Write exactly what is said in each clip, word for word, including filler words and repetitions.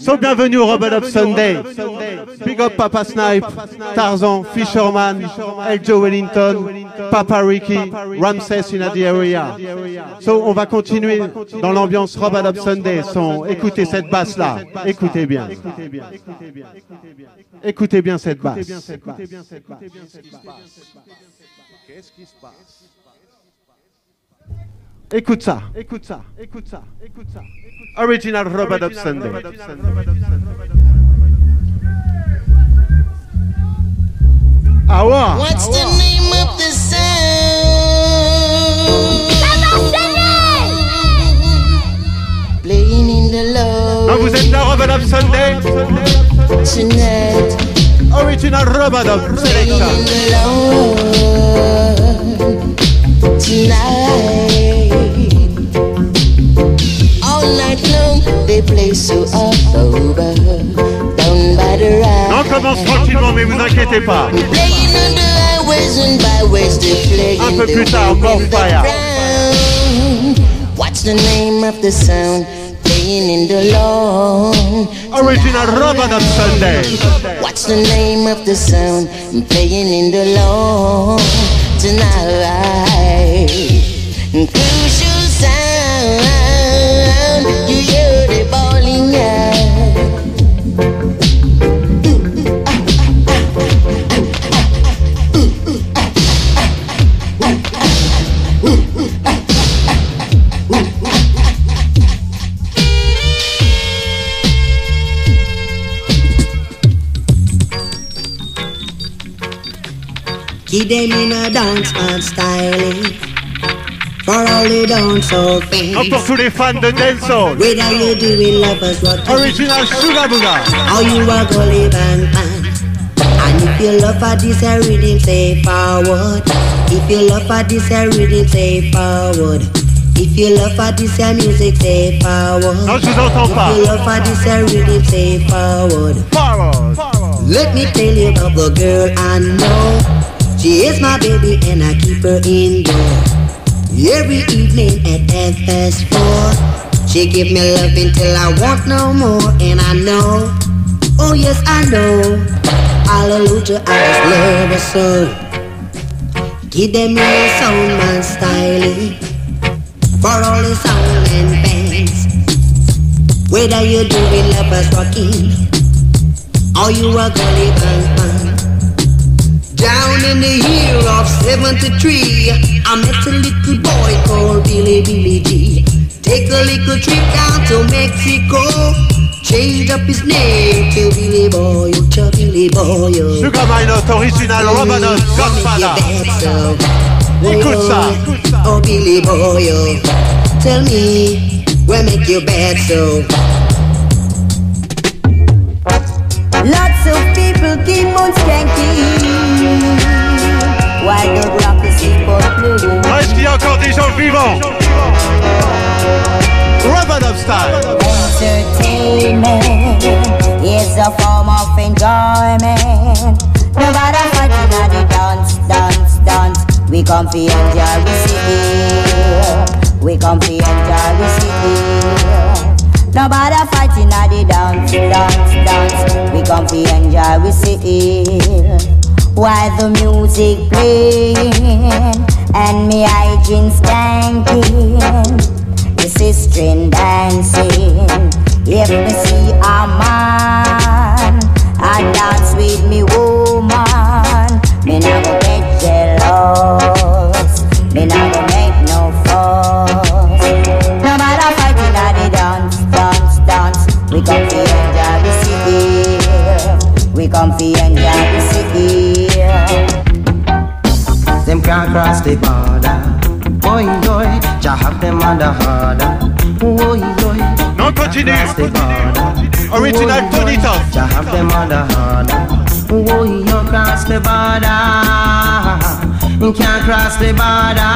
So bienvenue au Rub Up Sunday. Big up Papa Snipe, Tarzan, Fisherman, El Joe Wellington, Papa Ricky, Ramses in the area. So on va continuer dans l'ambiance Rub Up Sunday. Son, écoutez cette basse là. Écoutez bien. Écoutez bien cette basse. Qu'est-ce qui se passe? Écoute ça, écoute ça, écoute ça, écoute ça. Original Rub Up Sunday. Ah ouais. What's the name of the sound? Playing in the low. Ah, vous êtes là, Rub Up Sunday. Tonight. Original Rub Up Selection. Tonight, all night long they play so October down by the ride. On commence tranquillement, mais vous inquiétez pas. Playing on the highways and byways, they play un peu plus tard, More Fire. What's the name of the sound? Playing in the lawn. Original Rub Up Sunday. What's the name of the sound? Playing in the lawn tonight. Crucial sound. You hear the bowling out. Keep them in a dance and styling for all the dancehall fans. Pour tous les fans de dancehall. Whether you doing lovers what Original Sugar Booga. or you a gully bang bang. And if you love for this a rhythm, say forward. If you love for this a rhythm, say forward. If you love for this a music, say forward. Non, je vous entends pas. If you love for this a rhythm, say forward. Forward. Let me tell you about the girl I know. She is my baby and I keep her indoor. Every evening at half past four, she give me love until I want no more. And I know, oh yes I know, hallelujah, I just love her so. Give them your sound man styling for all the sound and fans. Whether you're doing lovers rocking or you are gully bang bang. Down in the year of seventy-three, I met a little boy called Billy Billy G. Take a little trip down to Mexico, changed up his name to Billy Boy, to Billy Boy. Sugar Minot, original Romanos, Godfather. Écoute ça. Oh Billy Boy, tell me, what make you bad so? Lots of people keep on skanking. Why the rock is keep on playing? Est-ce qu'il y a encore des gens vivants? Rub Up style. Entertainment is a form of enjoyment. No matter what in the dance, dance, dance. We come for enjoy, we see. We come for enjoy, we see. No matter fighting at the dance, dance, dance. We come to enjoy, we see. While the music playing and me hygiene skanking, the sister dancing. If me see a man and dance with me woman, me never get jealous. Me never make no fuss. No matter fighting at the dance, dance, dance. We come to enjoy the city. We come to enjoy the city. Them can't cross the border. Boy, boy, Jah have them on the harder. Boy, boy, Non, continue. cross the border. Original Boy, Tony boy, Top. Jah have them on the harder. Boy, you cross the border. You can't cross the border.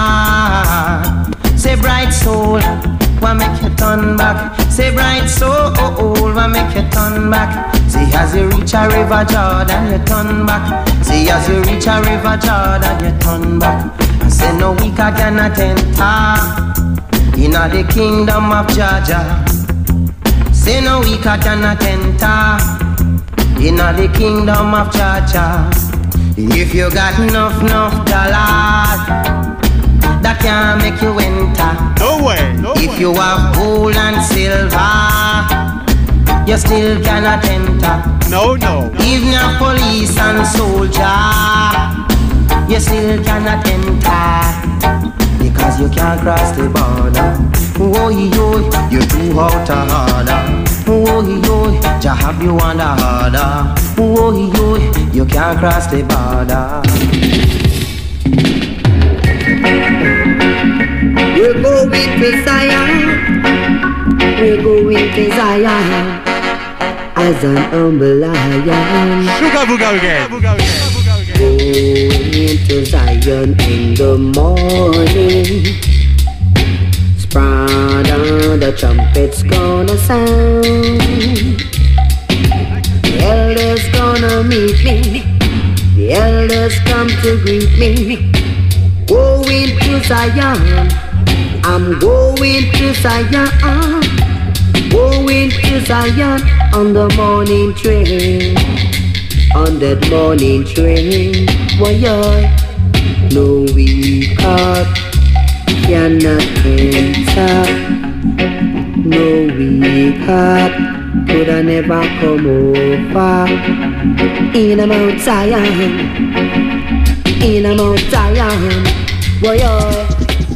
Say bright soul, why make you turn back? Say bright soul, why make you turn back? See as you reach a river Jordan, you turn back. See as you reach a river Jordan, you turn back. I say no weaker cannot enter inna the kingdom of Jah Jah. Say no weaker than a enter in the kingdom of Cha-Cha. If you got enough, enough dollars, that can make you enter. No way. No if way. you have gold and silver, you still cannot enter. No, no. Even a police and soldier, you still cannot enter. Because you can't cross the border. Oh, yo, you too out of order. Oh, yo, Jah have you under order. Oh, yo, you can't cross the border. We're going to Zion. We're going to Zion as an humble lion. Sugar booga again. Going to Zion in the morning. Spread the trumpets gonna sound. The elders gonna meet me. The elders come to greet me. Going to Zion. I'm going to Zion. Going to Zion on the morning train. On that morning train, why no weak heart cannot enter. No weak heart could I never come over. In a Mount Zion, in a Mount Zion, why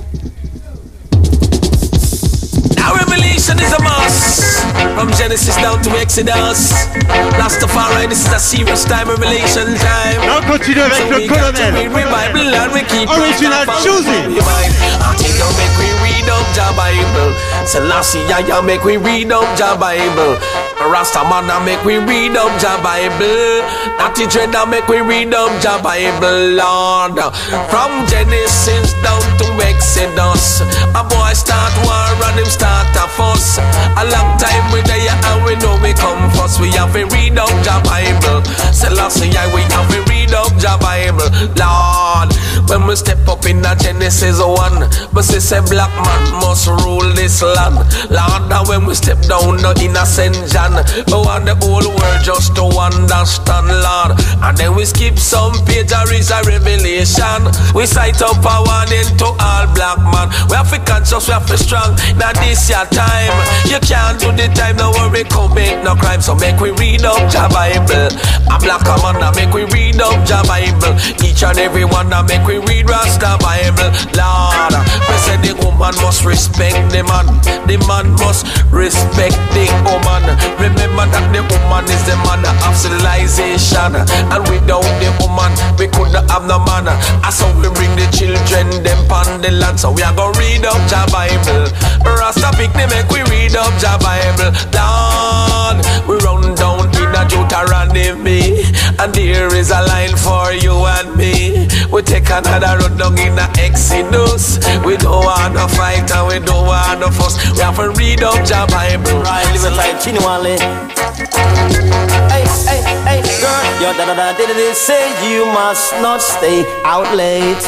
Now revelation is a must. From Genesis down to Exodus, Rastafari, this is a serious time, revelation time. On continue avec So le we got to colonel. read the Bible and we keep Original reading choosing. from the Bible. I think I'll make we read up the Bible. Selassie, I make we read up the Bible. Rastaman, I make we read up the Bible. Natty Dread, I make we read up the Bible, Lord. From Genesis down to Exodus, a boy start war and him start a fuss. A long time we there and we know we come first. We have to read up the Bible. Selassie, we have to read up the Bible, Lord. When we step up in the Genesis one, but say say black man must rule this land, Lord. And when we step down the innocent John, we want the whole world just to understand, Lord. And then we skip some page, there is a revelation. We cite up a warning to all black man. We have to conscious, we have to strong. Now this your time. You can't do the time, no worry, come make no crime. So make we read up the Bible. A black man, now make we read up the Bible. Each and every one, now make we read Rasta Bible, Lord. We say the woman must respect the man. The man must respect the woman. Remember that the woman is the mother of civilization. And without the woman, we couldn't have no man. And so we bring the children, them on the land. So we are gonna read up the Bible. Rasta pick them, make we read up the Bible, Lord. We run down in a Deuteronomy, and there is a line for you and me. We take another road down in the Exodus. We don't want to fight and we don't want to fuss. We have to read up the Bible. Right, live it like Chiniwale. Hey, hey, hey, girl, your da da da did it say you must not stay out late.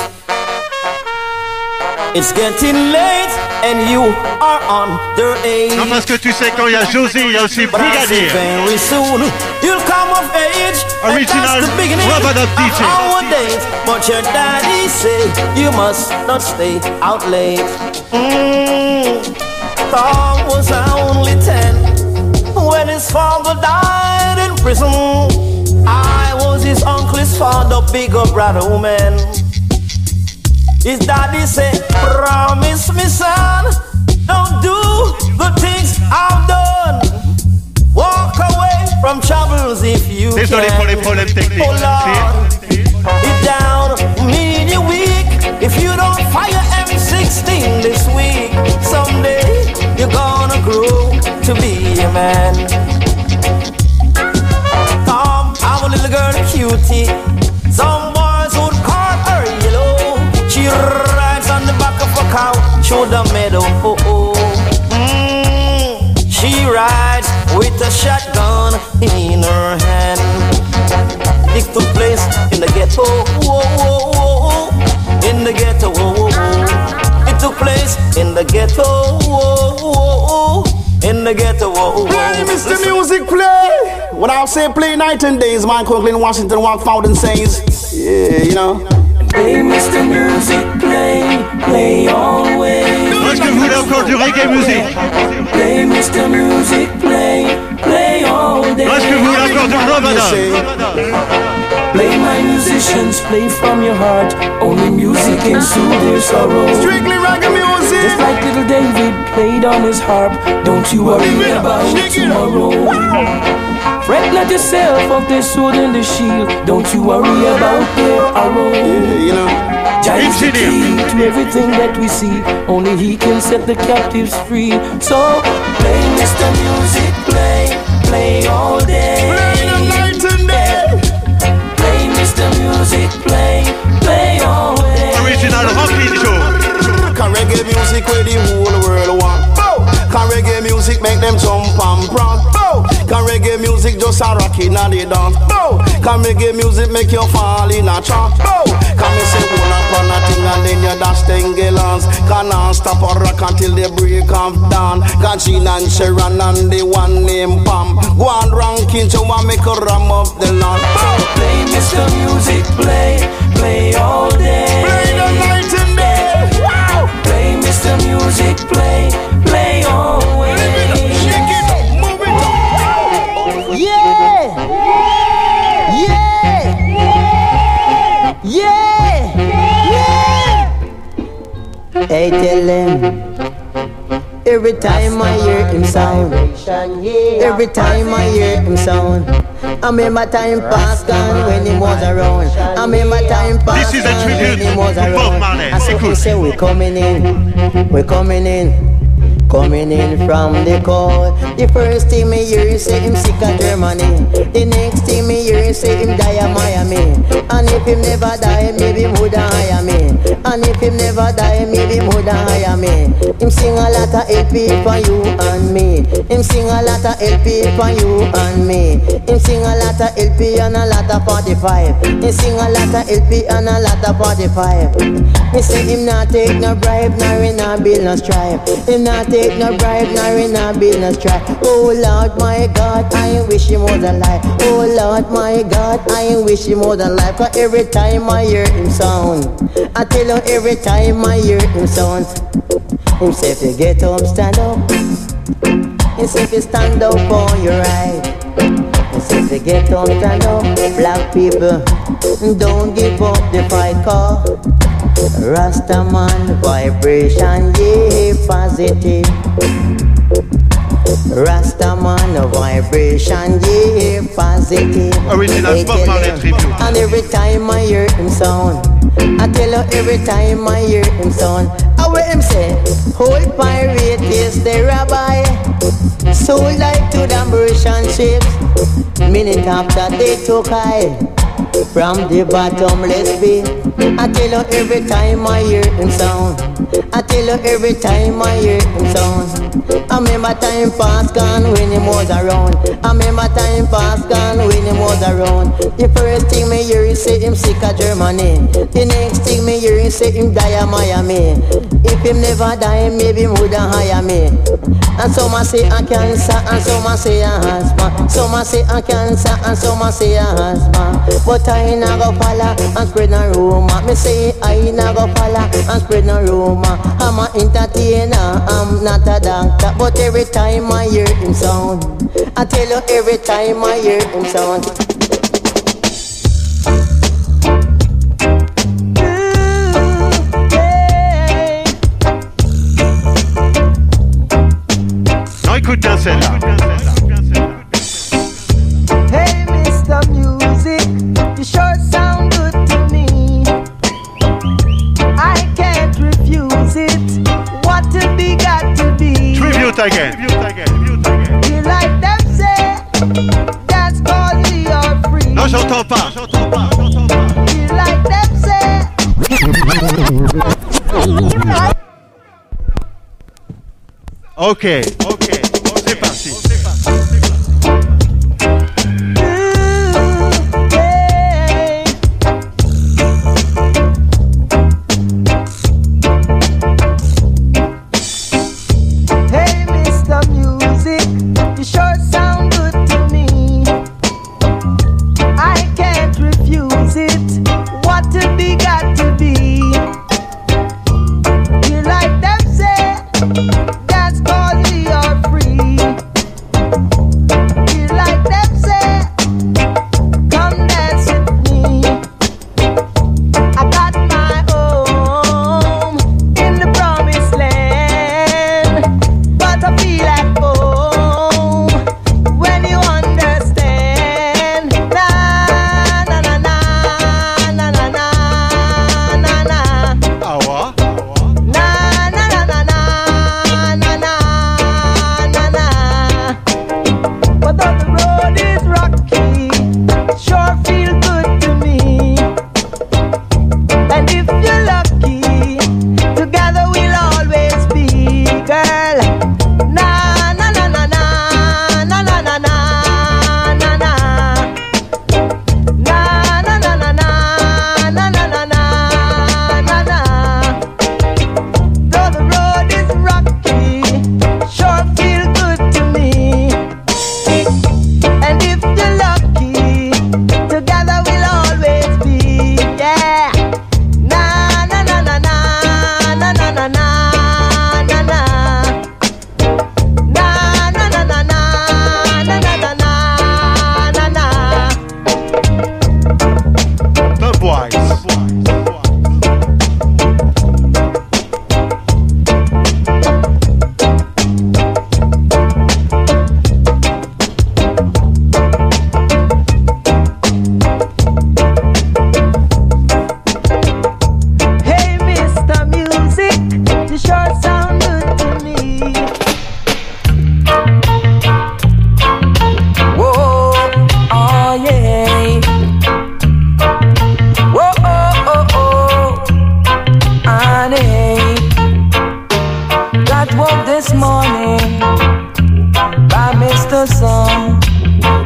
It's getting late and you are underage. Non, parce que tu sais, quand il y a José, il y a aussi But I say Brigadier. very soon you'll come of age. Original And that's the beginning Rub-a-dub D J. of our days. But your daddy say you must not stay out late. Mm. Tom was only ten when his father died in prison. I was his uncle's father, bigger brother, woman. His daddy said, promise me, son, don't do the things I've done. Walk away from troubles if you Désolé can. pour les problèmes techniques. Oh Lord, it down, mean you weak. If you don't fire M sixteen this week, someday you're gonna grow to be a man. Tom, I'm a little girl, cutie. Some boys would call her yellow. She rides on the back of a cow through the meadow. Oh, oh. Mm, she rides with a shotgun in her hand. It took place in the ghetto. Whoa, whoa, whoa. In the ghetto. Whoa, whoa, whoa. It took place in the ghetto. Whoa, whoa, whoa. In the ghetto. Whoa, whoa. play. When I say play night and days, man, Conklin, Washington, Walk Fountain says, yeah, you know. Play Mister Music, play, play always. Est-ce que vous voulez encore du reggae music? Play Mister Music, play, play all day. Est-ce que vous voulez encore du Ramadan? Play my musicians, play from your heart. Only music can soothe their sorrow. Strictly reggae music. Just like little David played on his harp. Don't you worry about tomorrow. Fret not yourself of their sword and the shield. Don't you worry about their arrow. Yeah, you know. Jah is the key to everything that we see. Only He can set the captives free. So play Mister Music, play, play all day. Play the night and day. Play Mister Music, play, play all day. Original Rockin' Show. Can reggae music where the whole world want? Can reggae music make them jump and prance? Can reggae music just a rock in a the dance? Can reggae music make you fall in a trance? Can me say one upon a thing and then you dash ten gallons? Can I stop a rock until the break of dawn? Can Jean and Sharon and the one named Pam go on ranking to one make a ram of the land? Play Mister Music, play, play all day. Play the night and day. Wow. Play Mister Music, play, play always. Shake it up, move it up. Yeah! Yeah! Yeah! Yeah! Hey, tell them. Every time I hear him sound, every time I hear him sound, I remember time past gone when he was around. I remember time past This is a gone when tribute he was to Bob around. Marley. And so he say we're coming in, we're coming in. Coming in from the cold. The first thing me hear is say him sick of Germany. The next thing me hear is say him die of Miami. And if him never die, maybe him woulda hire me. And if him never die, maybe him woulda hire me. Him sing a lot of L P for you and me. Him sing a lot of L P for you and me. Him sing a lot of L P and a lot of forty-five. Him sing a lot of L P and a lot of forty-five. Me say him not take no bribe, nor in a bill no stripe. Him not take Take no bribe, nor in a business try. Oh Lord, my God, I wish him was alive. Oh Lord, my God, I wish him was alive. Cause every time I hear him sound, I tell you every time I hear him sound, him say if you get up, stand up. He say if you stand up on your right. He say if you get up, stand up. Black people, don't give up the fight, cause Rastaman vibration, yeah, positive. Rastaman vibration, yeah, positive. Original Bob Marley tribute. And every time I hear him sound, I tell you every time I hear him sound, I hear him say, whole pirate is the rabbi. So like to the Merchant ships. Minute after they took I from the bottomless pit. I tell you every time I hear him sound. I tell you every time I hear him sound. I remember time past gone when him was around. I remember time past gone when him was around. The first thing me hear is say him sick of Germany. The next thing me hear is say him die of Miami. If him never die, maybe him woulda hire me. And some a say a cancer, and some a say a asthma. Some a say a cancer, and some a say a asthma. But I ain't go follow and spread no rumor. Me say I ain't go follow and spread no rumor. I'm a entertainer, I'm not a doctor. But every time I hear him sound, I tell you every time I hear him sound. Non, écoute bien celle-là. Hey, Mister Music, you sure sound good to me. I can't refuse it. What to be got to be. Tribute again. You like them say, that's called we are free. Non, j'entends pas. J'entends pas. You like them say. Ok, ok, c'est parti. Hey, Mister Music, you sure sound good to me.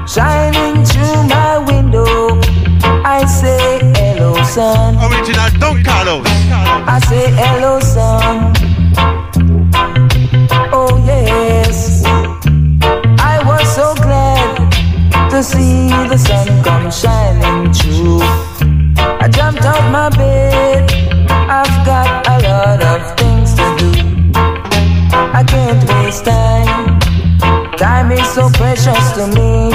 shining through my window. I say hello, sun. Original Don Carlos. I say hello, sun. Oh yes, I was so glad to see the sun come shining through. I jumped out my bed, I've got a lot of things to do. I can't waste time, time is so precious to me.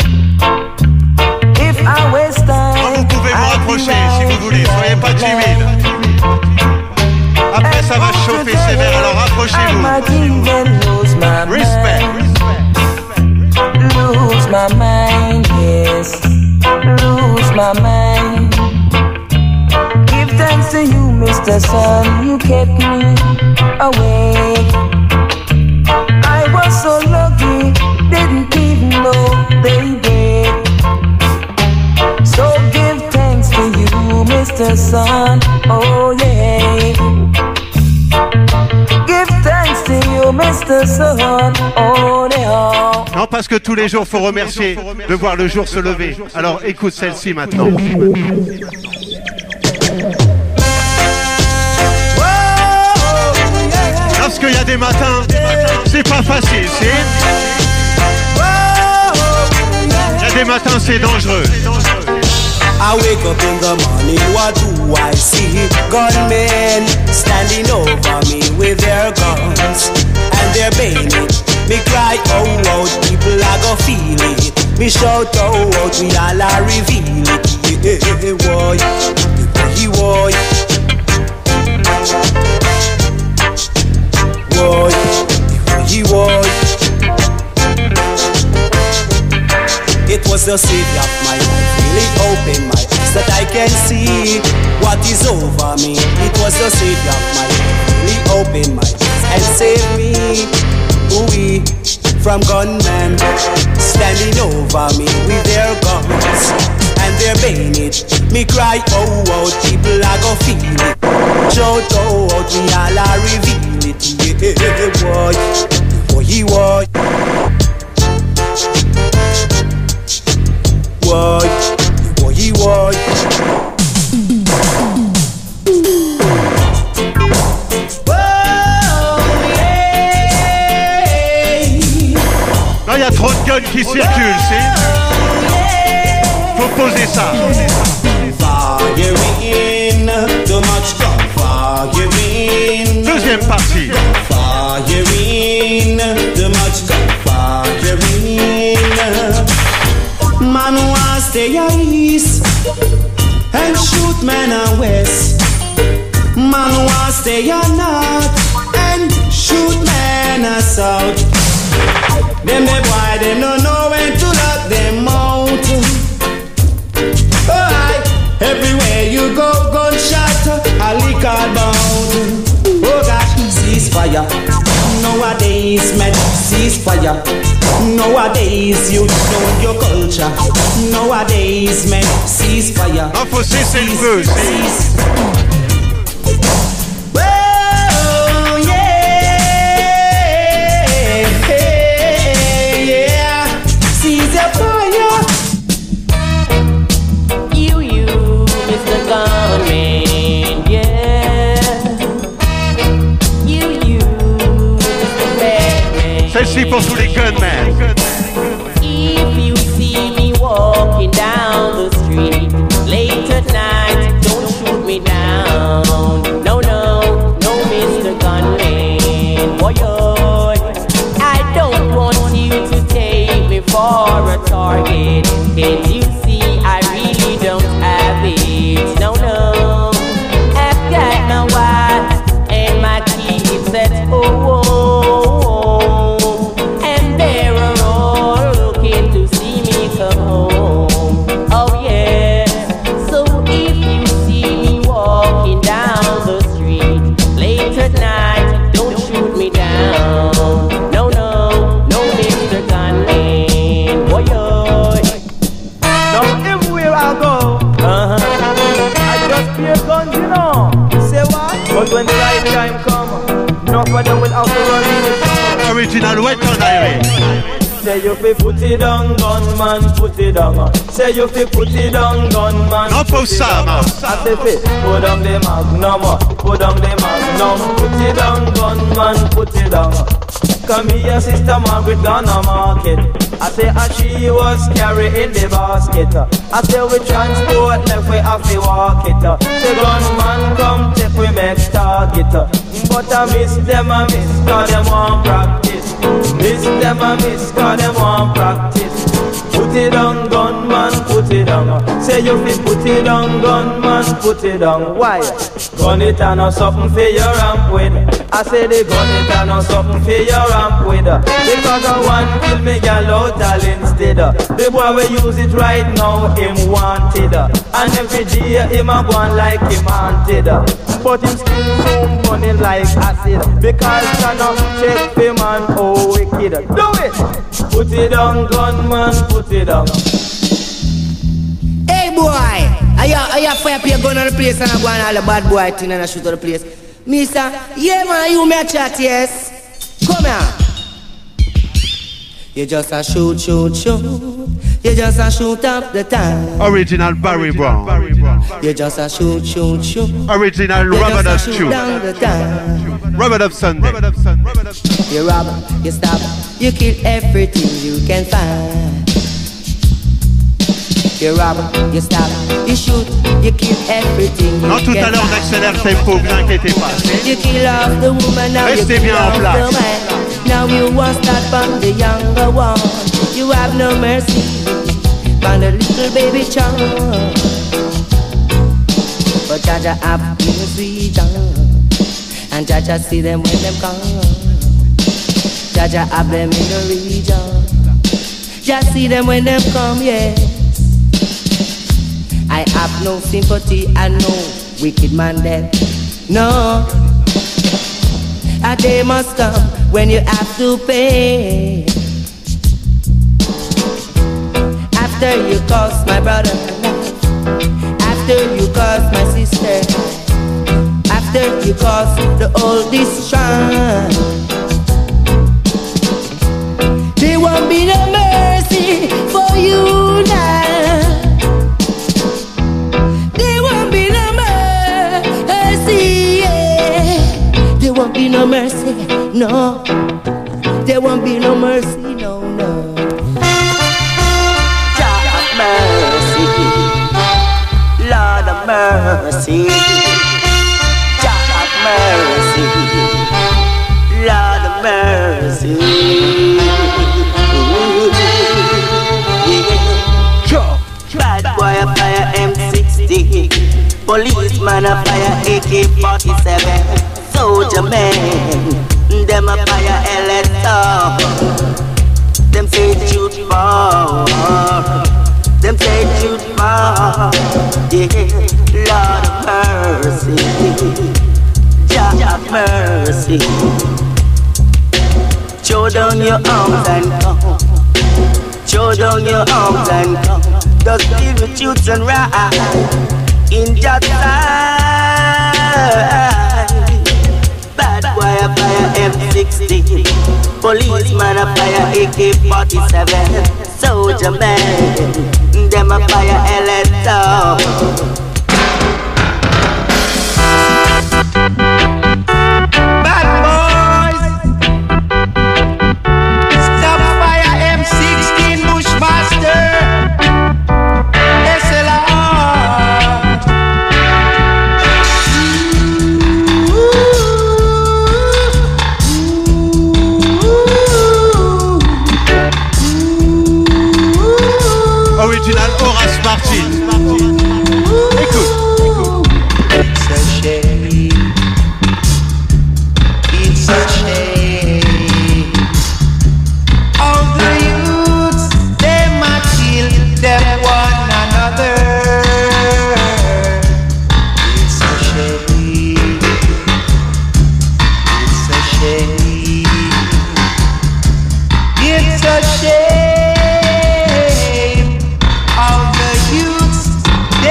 If I waste time, vous pouvez vous rapprocher si vous voulez, soyez pas timide. Après ça va chauffer sévère, alors rapprochez-vous. Respect. Lose my mind, yes. Lose my mind. Give thanks to you, Mister Sun. You kept me awake. I was so lucky, didn't even know they did. So give thanks to you, Mister Sun. Oh yeah. Give thanks to you, Mister Sun. Oh yeah. Non, parce que tous les jours, faut remercier de voir le jour se lever. Alors écoute celle-ci maintenant. Lorsqu'il y a des matins, c'est pas facile, c'est. Il y a des matins, c'est dangereux. I wake up in the morning, what do I see? Gunmen standing over me with their guns and their bayonet. Me cry, oh, oh, people are gonna feel it. Me shout, oh, oh, we all are reveal it. Yeah, boy, boy, boy. Boy, boy, boy. It was the savior of my life, really opened my eyes that I can see what is over me. It was the savior of my life, really opened my eyes and saved me, ooh, from gunmen standing over me with their guns and their bayonet. Me cry, oh, oh, people are gonna feel it. Shout, oh, oh, we all are reveal it. Yeah, boy, boy, boy. Boy, boy, boy. Là, il y a trop de guns qui circulent, c'est. Faut poser ça. Firing, too much gun firing. Deuxième partie. Firing, too much gun firing. Man want stay a east and shoot men a west. Man want stay a north and shoot men a south. Them the boy they don't know when to lock them out. Alright, everywhere you go, gunshot, a liquor bound. Oh gosh, ceasefire. Nowadays, men, ceasefire. Nowadays, you know your culture. Nowadays, men, ceasefire. Non, faut cesser le feu. Oh, yeah, yeah. Seize your fire. You, you, Mister Gunman, yeah. You, you, Mister Batman. Celle-ci pour tous les gunmen. If you see me walking down the street late at night, don't shoot me down. No, no, no, Mister Gunman. Boy, oh, I don't want you to take me for a target. Can't you see I really don't have it? No, no, I've got my wife and my kids at home. But when the right time comes, no brother will have to run in the Original Wet on Diary. say you fi put it down, gunman, put it down. Say you fi put it down, gunman. Non pour ça, man. I say fi put down the magnum, put down the magnum, put it down, gunman, put it down. Come here, Sister Margaret, gonna market. I say, as she was carrying the basket. I say, we transport, left we have to walk it. Say, gunman, come take we make target. But I miss them, I miss, cause them want practice. Miss them, I miss, cause them want practice. Put it down, gunman, put it down. Say you fi put it down, gunman, put it down. Why? Gun it and no something for your ramp with. I say the gun it and no something for your ramp with. Because I want kill me gal out all instead. The boy we use it right now, him wanted. And every day him a go on like him wanted. But him still soon burning like acid. Because I not check for man oh wicked. Do it! Put it down, gunman, put it down. Hey boy, I have, I have fire up your gun on the place and I go on all the bad boy thing and I shoot on the place. Mister, yeah man, you may chat, yes? Come here. You just a shoot, shoot, shoot. You just a shoot up the time. Original Barry Brown. You just a shoot, shoot, shoot. Original Robert of Stew. Robert of Sunday. You rob, you stab, you kill everything you can find. You rob, you stab, you shoot, you kill everything you non, tout can à l'heure on accélère le tempo, vous inquiétez pas. You kill off the woman, now you Restez kill bien en off place. the man. Now you want start from the younger one. You have no mercy on the little baby child. But Jaja have mercy, and Jaja see them when them come. Jaja have them in the region. Just see them when them come, yes. I have no sympathy and no wicked man there. No. A day must come when you have to pay. After you cost my brother life, after you cost my sister, after you cost the oldest shrine, there won't be no mercy for you now. There won't be no mercy, yeah. There won't be no mercy, no. There won't be no mercy, no, no. Mercy, Lord of mercy, Jah of mercy, Lord of mercy. Yeah. Bad boy a fire M sixty, policeman a fire A K forty-seven, soldier man, them a fire L S R. Them say shoot for. Them say shoot for, yeah, Lord of mercy, Jah of mercy. Show down your arms and come, show down your arms and come. Just deal with youths and right in Jah side. Bad boy a fire M sixty, policeman a fire A K forty-seven, soldier man. Them a fire L S R. Bad boys, stop fire M sixteen Bushmaster, S L R. Original Horace Martin. Écoute. It's a shame. It's a shame. All the youths, they might kill them one another. It's a shame. It's a shame. It's a shame.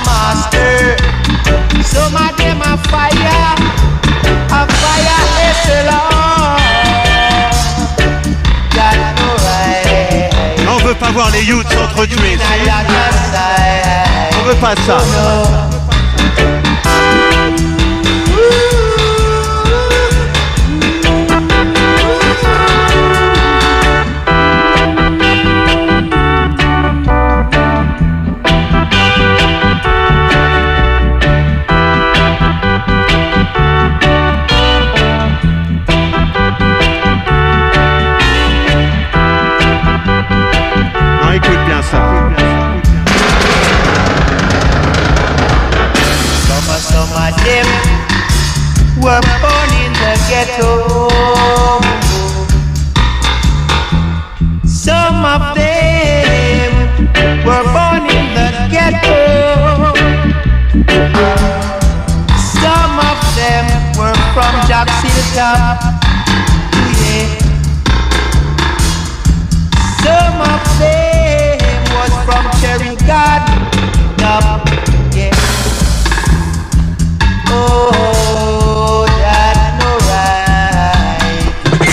master. Some of them are fire, a fire is the Lord. Got no right. On veut pas voir les youths s'entretuer. On veut pas ça. Some of them were born in the ghetto. Some of them were born in the ghetto. Some of them were from Jackson Top. Yeah. Some of them was from Cherry Garden. Yeah. Oh, that's no right.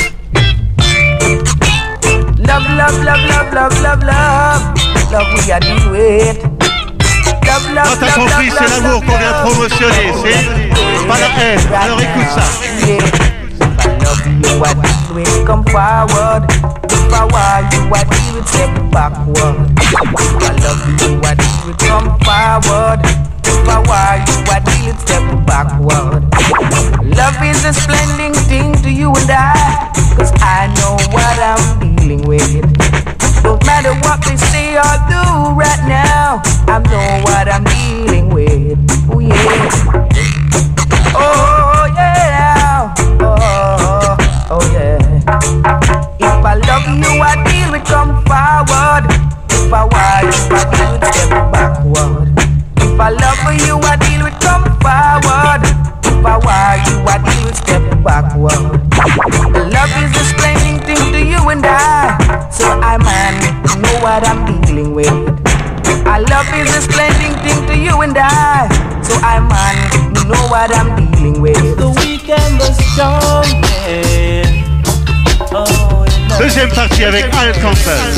Love, love, love, love, love, love, love. Love, we are do it. Love, love, Quand t'as compris, c'est l'amour qu'on vient promotionner, c'est pas la haine. Alors écoute ça. If I love you, I do it, come forward. If I want you, I do it, step backward. If I love you, I do it, come forward. If I want you, I deal it step backward. Love is a splendid thing to you and I, cause I know what I'm dealing with. Don't matter what they say or do right now, I know what I'm dealing with. Oh yeah. Oh yeah. Oh, oh yeah. If I love you, I deal it come forward. If I want you, I deal it step backward. If I love you, I deal with come forward. If I want you, I deal with step backward. Love is a splendid thing to you and I, so I man know what I'm dealing with. I love is a splendid thing to you and I, so I man know what I'm dealing with. The weak and the strong, yeah. Oh, deuxième partie avec Al Campbell.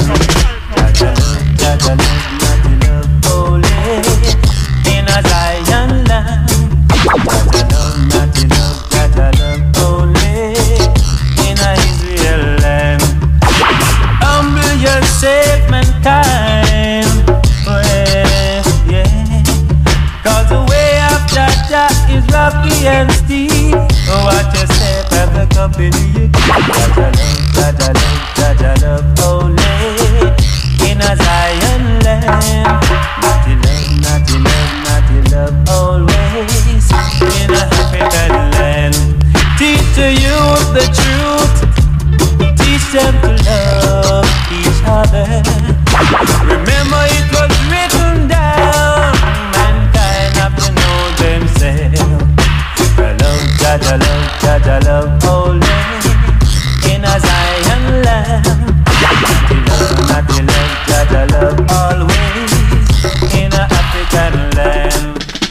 In a Zion land, gotta love, not enough, gotta love only in a Israel land. Humble yourself, mankind, oh yeah, yeah. Cause the way of Jaja is rocky and steep. Oh, watch yourself at the company you keep. Gotta love, gotta love, gotta love only in a Zion land. Not enough, not enough, not enough always in a African land. Teach the youth the truth, teach them to love each other. Remember it was written down, mankind have to know themselves. Love, Jaja love, Jaja love only in a Zion land. Not enough, not enough, Jaja love always in a African land.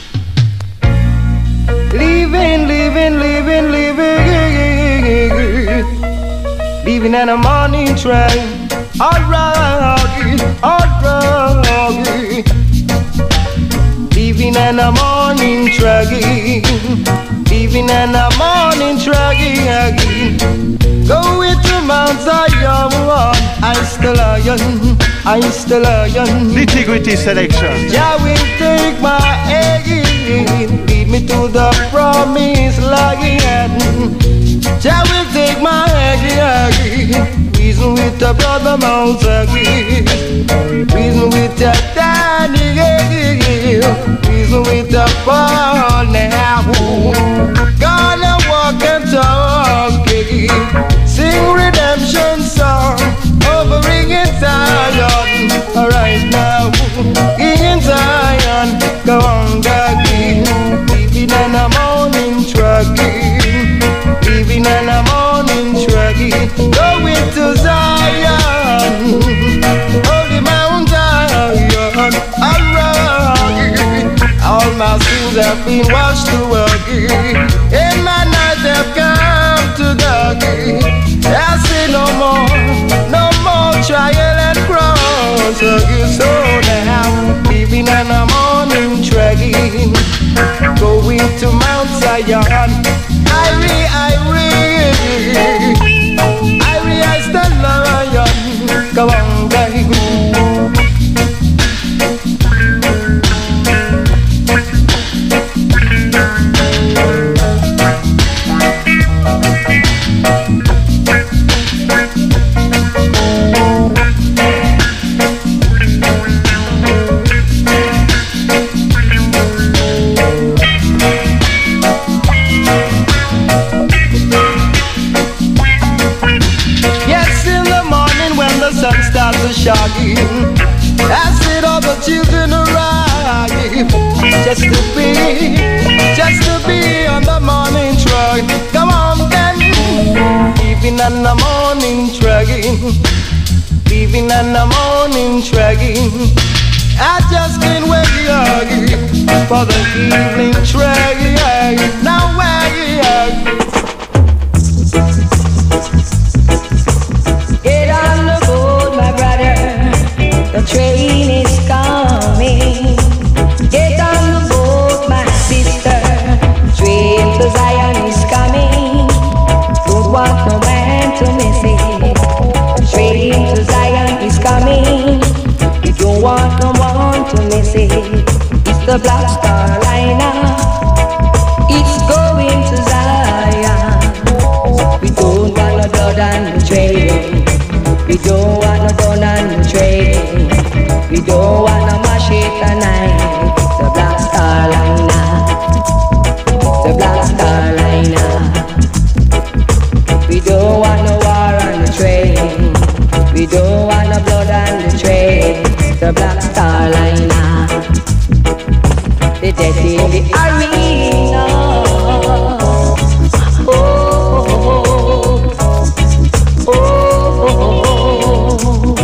Living, living, living, living, living in a morning train. Alright, alright. Living in a morning train. Living in a morning train. Going to Mount Zion, I still lion, I still lion. Nitty-gritty selection. Jah will take my hand, lead me to the promised land. Jah will take my hand, reason with the brother Mount Zion, reason with the Daniel, reason with the Paul now. Gonna walk and talk, sing redemption song over in Zion. Right now, in Zion, go on, Gaggy, living in a morning trucking, living in a morning trucking, going to Zion, holy Mount Zion, alright, my sins have been washed away, and my nights have come to dark. I say no more, no more trial and cross. So now, living on a morning train, going to Mount Zion. Irie, Irie, Irie, I stand lion. Come on, baby. Shaggy, I said all the children arrive just to be, just to be on the morning train. Come on then, even on the morning train, even on the morning train. I just can't wait for the evening train. Now wait. Get on the boat, my brother. The train is coming. Get on the boat, my sister. Train to Zion is coming. Don't want no man to miss it. Train to Zion is coming. You don't want no one to miss it. It's the Black Star Liner. It's going to Zion. We don't want no blood on the train. We don't want no gun on the train. We don't want no machete tonight. It's the Black Star Liner. It's the Black Star Liner. We don't want no war on the train. We don't want no blood on the train. It's the Black Star Liner. The dead in the arena. Oh, oh, oh, oh.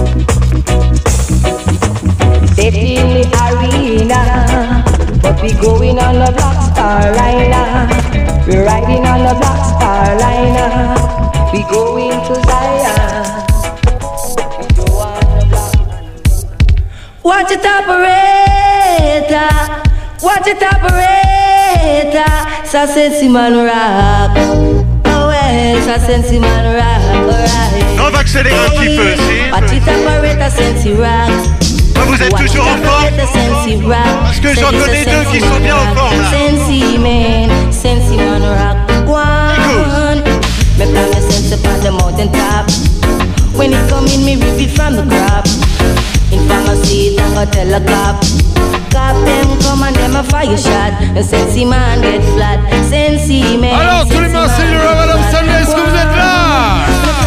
Dead in the arena, but we going on the Black Star Liner. We're riding on the Black Star Liner. We going to Zion. We go on the Black. Watch it, operator. Watch it, operator. So sensi man rock. Oh well, so sensi man rock. Alright. On va accélérer un petit peu, si. Watch it, operator, sensi rock. Vous êtes toujours en forme? Parce que j'en connais deux qui sont bien en forme là. Sensi man, sensi man rock. One. Me plan the sense upon the mountain top. When it come in, me rip it from the crop. In pharmacy, I go tell a cop. Cop them come and them a fire shot. And sensi man get flat. Sensi man. Alors tous les Marseillais de Ramadam Sunday, est-ce que vous êtes là?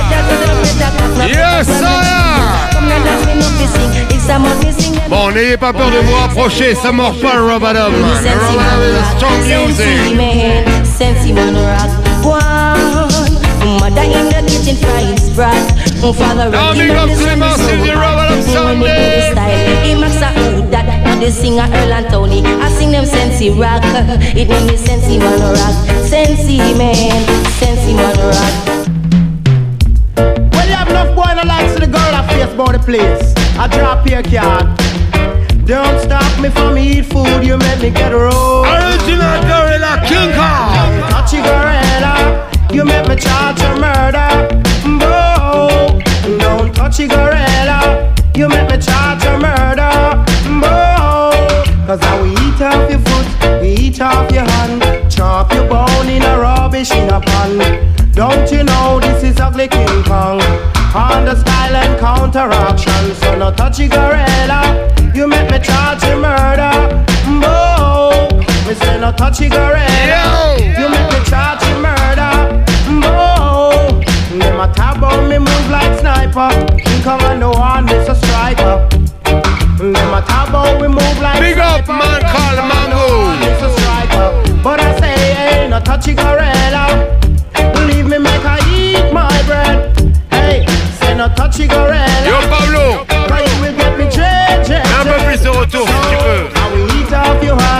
Yes, bon, n'ayez pas peur de vous rapprocher, ça mord pas le Ramadam. Le Ramadam is a strong music. Sensi man rock one. Mother in the kitchen frying sprat. Father running up to the Marseille de Ramadam Sunday. He makes a hood that. Now they sing a Earl and Tony. I sing them Sensi rock. It name is Sensi man rock. Sensi man, Sensi man rock. Well, you have enough boy no likes to the girl I face about the place. I drop your card. Don't stop me from eat food, you make me get roll. Original Gorilla King Kong. Touchy gorilla, you make me charge a murder. Whoa. Don't touchy gorilla, you make me charge a murder. Whoa. Cause I will eat off your foot, we eat off your hand. Chop your bone in a rubbish in a pan. Don't you know this is ugly King Kong? On the style and counteraction. So no touchy gorilla, you make me charge a murder. Whoa. Me say no touchy gorilla, you make me charge a murder. Whoa. Them a tab on me move like sniper. King Kong and no one is a striker. Them a tab on we move like big sniper. Big up man called Mango. It's a striker. But I say hey, no touchy gorilla. Believe me, make I eat my bread. Hey, say no touchy gorilla. Yo Pablo, will get me change, un peu plus de retour si tu peux. I will eat off your hand.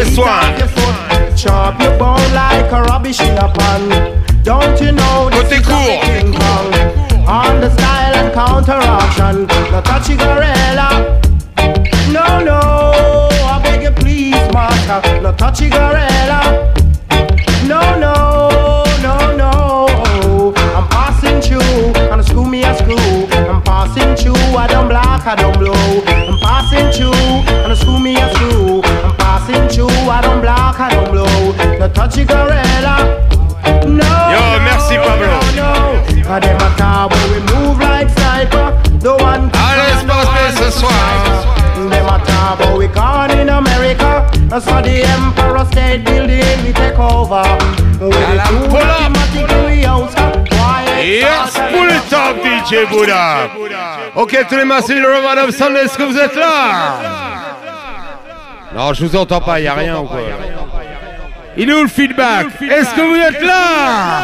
This one. Chop your bone like a rubbish in a pan. Don't you know this is a King Kong? On the style and counter option. No touchy gorilla. No, no, I beg you please, master. No touchy gorilla. No, no, no, no. I'm passing through, and screw me a screw. I'm passing through, I don't block, I don't blow. I'm passing through, and screw me a screw. I'm passing through, I don't block, I don't blow. No touchy gorilla. No, Yo, merci Pablo. no, no. I dem a car where we move like sniper. The one. Allez, se passe ce soir. Them a talk about we gone in America. That's for the Emperor State Building we take over. With the two automatic we out. Yes, pull it up, D J Bouddha. Ok, tous les massifs de Roman of Sunday, est-ce que vous êtes là? Non, je vous entends pas, y a rien ou quoi? Il est où le feedback? Est-ce que vous êtes là?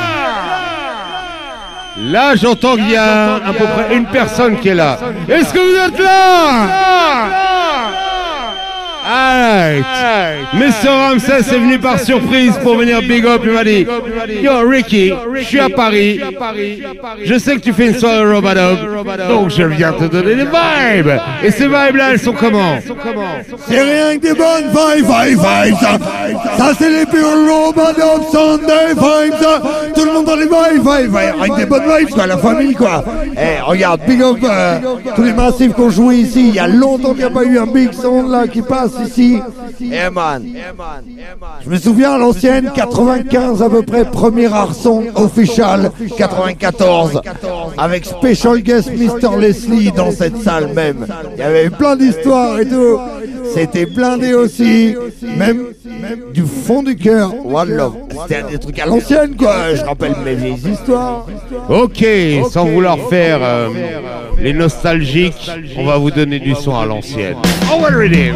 Là, j'entends qu'il y a à peu près une personne qui est là. Est-ce que vous êtes là? Alright. Mister Ramsès est venu par surprise pour venir big up. Il m'a dit, yo Ricky, je suis à Paris. Je sais que tu fais une soirée Robadog, donc je viens te donner des vibes. Et ces vibes-là, elles sont comment? C'est rien que des bonnes vibes, vibes, vibes. Ça, ça c'est les purs Robadog Sunday vibes. Tout le monde dans les vibes, vibes, vibes. Rien que des bonnes vibes, quoi, la famille, quoi. Eh, regarde, big up euh, tous les massifs qu'on joue ici. Il y a longtemps qu'il n'y a pas eu un big sound là qui passe ici. Eh man, je me souviens à l'ancienne, quatre-vingt-quinze à peu près, premier Arson official, quatre-vingt-quatorze, avec special guest mister Leslie dans cette salle même. Il y avait eu plein d'histoires et tout. C'était blindé aussi, même, même du fond du cœur. One Love. C'était des trucs à l'ancienne quoi. Je rappelle mes vieilles histoires. Ok, sans vouloir faire euh, les nostalgiques, on va vous donner du son à l'ancienne. On va le redeem.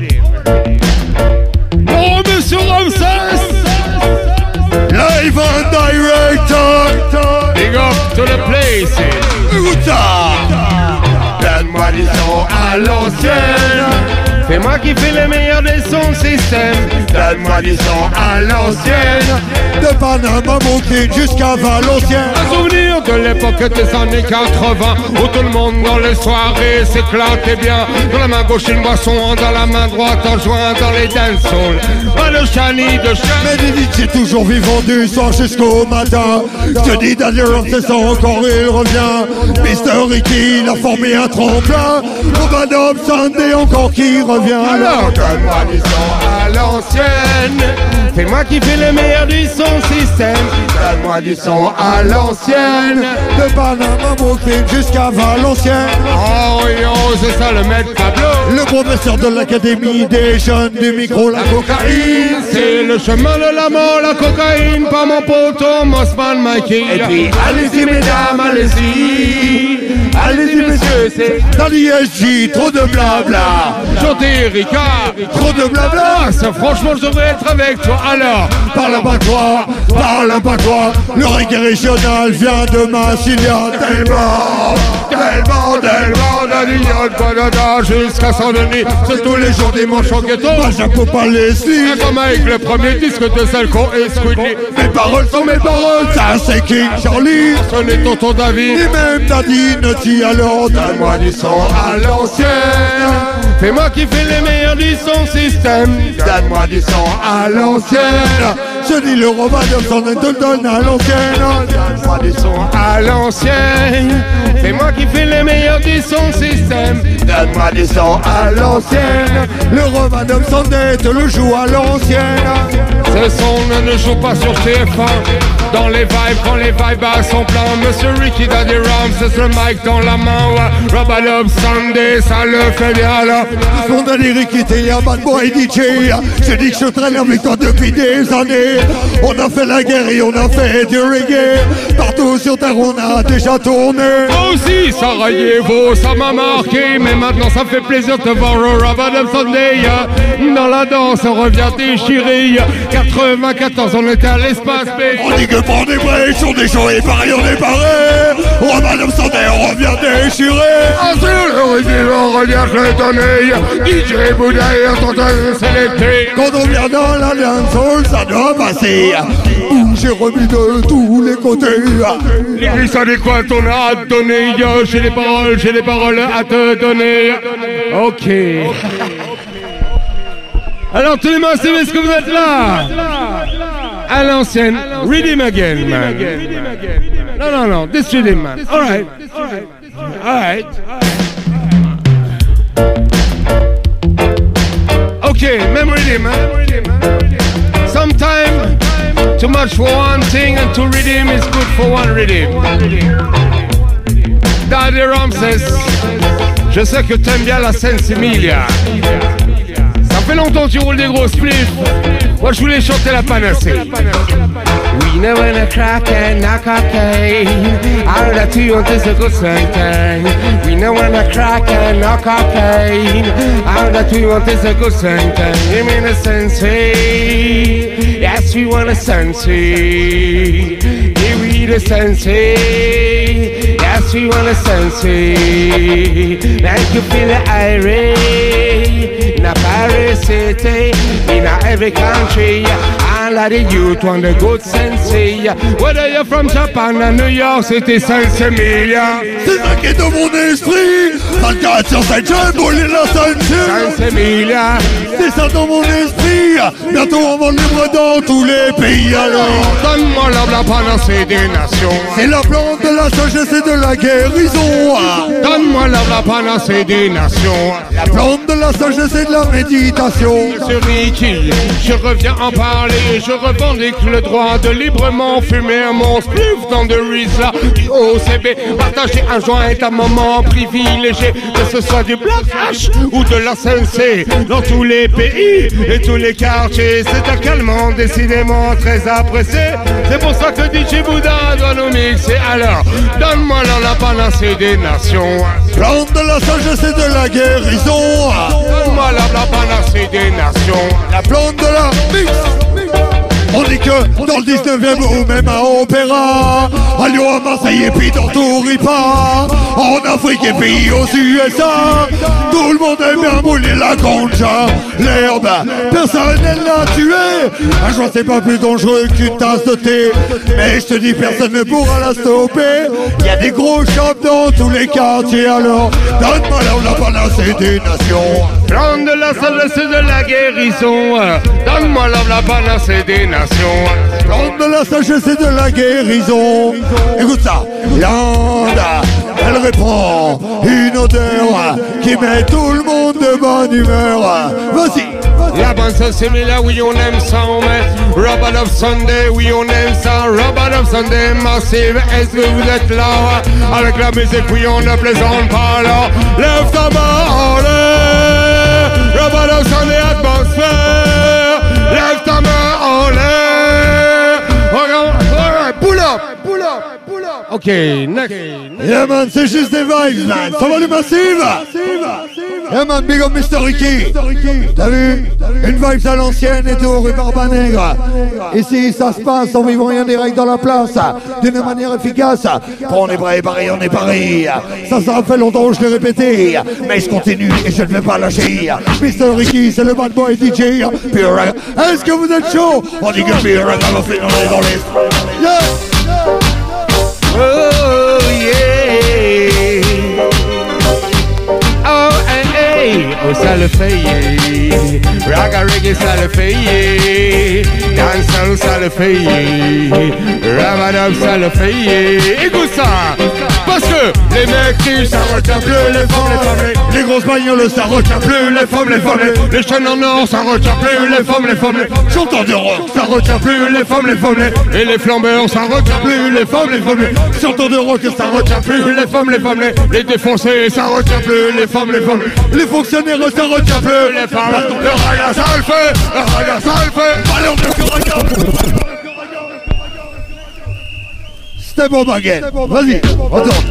Oh, Monsieur Ramsès! Live and director. Big up to the places. Donne-moi du son à l'ancienne. Fais-moi kiffer les meilleurs des sons système. Donne-moi du son à l'ancienne. De Panama Brooklyn jusqu'à Valenciennes. Un souvenir de l'époque des années quatre-vingts, où tout le monde dans les soirées s'éclatait bien. Dans la main gauche une boisson, dans la main droite en joint dans les dancehalls. Pas de chani, de chien. Mais Diddy c'est toujours vivant du soir jusqu'au matin. Je te dis d'ailleurs c'est ça encore il revient. mister Ricky il a formé un tremplin. Robadog Sunday encore qui revient. Alors donne-moi du son à l'ancienne. Fais-moi kiffer les meilleurs du son système. Donne-moi du son à l'ancienne. De Panama Brooklyn jusqu'à Valenciennes. Oh yo, c'est ça le maître Pablo. Le professeur de l'académie des jeunes du micro, la cocaïne. C'est le chemin de la mort, la cocaïne. Pas mon poteau, Mossman Mikey. Et puis allez-y mesdames, allez-y. Allez-y messieurs, c'est dans l'I S J, trop de blabla. Chanter Ricard, trop de blabla. Ah, ça franchement je devrais être avec toi. Alors, parle pas toi, parle pas toi. Le reggae régional vient de Massilia. Tellement, tellement, tellement d'Alliot, Bonada jusqu'à Saint-Denis. C'est tous les jours dimanche en ghetto. Moi j'aime pas les slips. Comme avec le premier disque de Selco et Squidly. Mes paroles sont mes paroles, ça c'est King Charlie. Ce n'est tonton David. Et même Nadine, si alors donne-moi du son à l'ancienne. Fais-moi kiffer les meilleurs du son système. Donne-moi du son à l'ancienne. Je dis le Robadog Sunday te donne à l'ancienne. Donne-moi du son à l'ancienne. Fais-moi kiffer les meilleurs du son système. Donne-moi du son à l'ancienne. Le Robadog Sunday te le joue à l'ancienne. Ce son ne joue pas sur T F un. Dans les vibes, quand les vibes à son plein. Monsieur Ricky Daddy Ramsès, le mic dans la main. Ouais. Robadog Sunday, ça le fait bien là. Mon dernier Ricky était un bad boy D J. Je dis que je traîne avec toi depuis des années. On a fait la guerre et on a fait du reggae. Partout sur terre on a déjà tourné. Moi aussi Sarajevo ça m'a marqué. Mais maintenant ça fait plaisir de voir Robadog Sunday. Dans la danse on revient déchiré. Car quatre-vingt-quatorze, on était à l'espace B. On dit que pour des brèches, on est chaud et pareil, on est paré. Roman of Sunday, on revient déchiré. Ensuite, le revient, on revient clétonner. D J Bouddha est en train de sélecter. Quand on vient dans la dancehall, ça doit passer. Où j'ai remis de tous les côtés. Lyrics adéquats, on a à te donner. Yo, j'ai les paroles, j'ai les paroles à te donner. Ok. Alors, tous les massives, est-ce que vous êtes là? À l'ancienne, Rhythm Again, man. Non, non, non, this rhythm, man. All right. All right. Okay, même rhythm, man. Sometimes, too much for one thing and two rhythm is good for one rhythm. Daddy Ramses, je sais que t'aimes bien la Sensimilia. Ça fait longtemps que tu roules des gros spliffs. Moi je voulais chanter la panacée. We know when a crack and knock cocaine. All that you want is a good thing. We know when a crack and knock cocaine. All that you want is a good thing. Give me the sensei. Yes, we want a sensei. Give me the sensei. Yes, we want a sensei. Make you feel the irate. In a Paris city, in a every country, all of the youth want the good sensei. Whether you're from Japan or New York City, Sensimilia. C'est ça qui est dans mon esprit. vingt-quatre sur sept, je brûle la Sensei. Sensimilia. C'est ça dans mon esprit. Bientôt on va libre dans tous les pays. Alors donne-moi la panacée des nations. C'est la plante de la sagesse et de la guérison. Donne-moi la panacée des nations. La plante de la sagesse et de la méditation. Monsieur Ricky, je reviens en parler. Je revendique le droit de librement fumer un mon spliff dans de Rizla du O C B. Partager un joint est un moment privilégié, que ce soit du Black Ash ou de la Sensei. Dans tous les pays et tous les quartiers, c'est un calmant décidément très apprécié. C'est pour ça que D J Bouddha doit nous mixer. Alors, donne-moi la panacée des nations. Plante de la sagesse et de la guérison. Donne-moi la panacée des nations. La plante de la mix. On dit que dans le dix-neuvième ou même à Opéra, à Lyon, à Marseille et puis dans tout Ripa, en Afrique et puis aux U S A, tout le monde aime bien mouler la concha. L'herbe, personne ne l'a tué. Un joint c'est pas plus dangereux qu'une tasse de thé, mais je te dis personne ne pourra la stopper. Il y a des gros shops dans tous les quartiers, alors donne-moi la panacée des nations. Plante de la sagesse et de la guérison. Donne-moi la panacée des nations. Plante de la sagesse et de la guérison. Écoute ça. L'Inde, elle répand une odeur qui met tout le monde de bonne humeur. Vas-y. La bande Sensimilia, oui on aime ça, on met Robot of Sunday, oui on aime ça. Robot of Sunday, Massive, est-ce que vous êtes là? Avec la musique, oui on ne plaisante pas là. Lève ta main en l'air. Robot of Sunday, atmosphère. Lève ta main en l'air. Regarde, pull up, pull up, pull up. Ok, next. Yeah man, c'est juste des vibes man. Ça va les massives? Yeah man, big up mister Ricky. T'as vu? Une vibe à l'ancienne et tout, rue Barbanègre. Ici, ça se passe en vivant rien direct dans la place, d'une manière efficace. Quand on est prêt, pareil, on est pareil. Ça, ça fait longtemps que je l'ai répété, mais je continue et je ne vais pas lâcher. mister Ricky, c'est le bad boy D J. Pure. Est-ce que vous êtes chaud? On dit que Pure va fait dans les... Yeah! Oh yeah. Oh hey, hey. Oh ça le fait yeah. Raga reggae ça le fait yeah. Dancehall ça le fait yeah. Rabadab ça le fait yeah. Écoute ça. Parce que les mecs qui ça retient plus les femmes, les femmes, les, les grosses bagnoles ça retient plus les femmes, les femmes, les, les chaînes en or ça retient plus les femmes, les femmes, les chanteurs de rock ça retient plus les femmes, les femmes, les, et les flambeurs ça retient plus les femmes, les femmes, les chanteurs de rock ça retient plus les femmes, les femmes, les, les défoncés ça retient plus les femmes, les femmes, les fonctionnaires ça retient plus les femmes, le raga ça le fait, le raga ça le fait, allez on fait le raga. Step up again. Vas-y, retourne.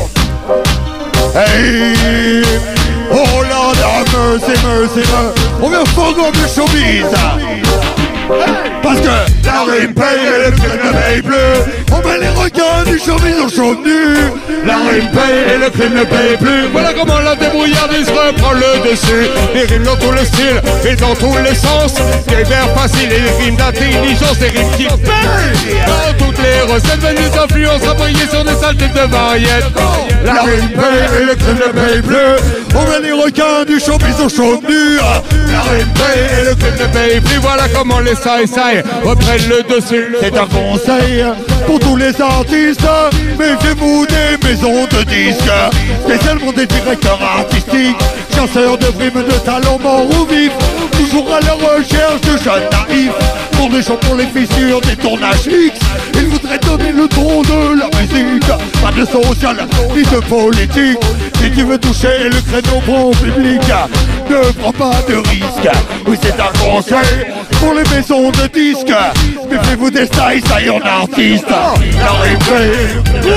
Hey, oh Lord have mercy, mercy, mercy. On vient fort comme le showbiz. Hey. Parce que la rime paye et le crime ne paye plus. On met les requins du chemin au chaud nu. La rime paye et le crime ne paye plus. Voilà comment la débrouillardise reprend le dessus. Des rimes dans tous les styles et dans tous les sens. Des vers faciles et des rimes d'intelligence. Des rimes qui payent. Dans toutes les recettes, venues influences à briller sur des saletés de variétés. La rime paye et le crime ne paye plus. On met les requins du showbiz au chaud nu. La rime paye et le crime ne paye plus. Voilà comment les saï-saï reprennent le dessus. C'est un conseil pour tous les artistes. Méfiez-vous des maisons de disques, spécialement des directeurs artistiques, chasseurs de primes de talents morts ou vifs, toujours à la recherche de jeunes naïfs. Pour des gens pour les fissures des tournages X, ils voudraient donner le ton de la musique. Pas de social ni de politique. Si tu veux toucher le créneau bon public, ne prends pas de risque. Oui, c'est un conseil pour les maisons de disques. Méfiez-vous des styles, ça y en artistes. L'arrivée.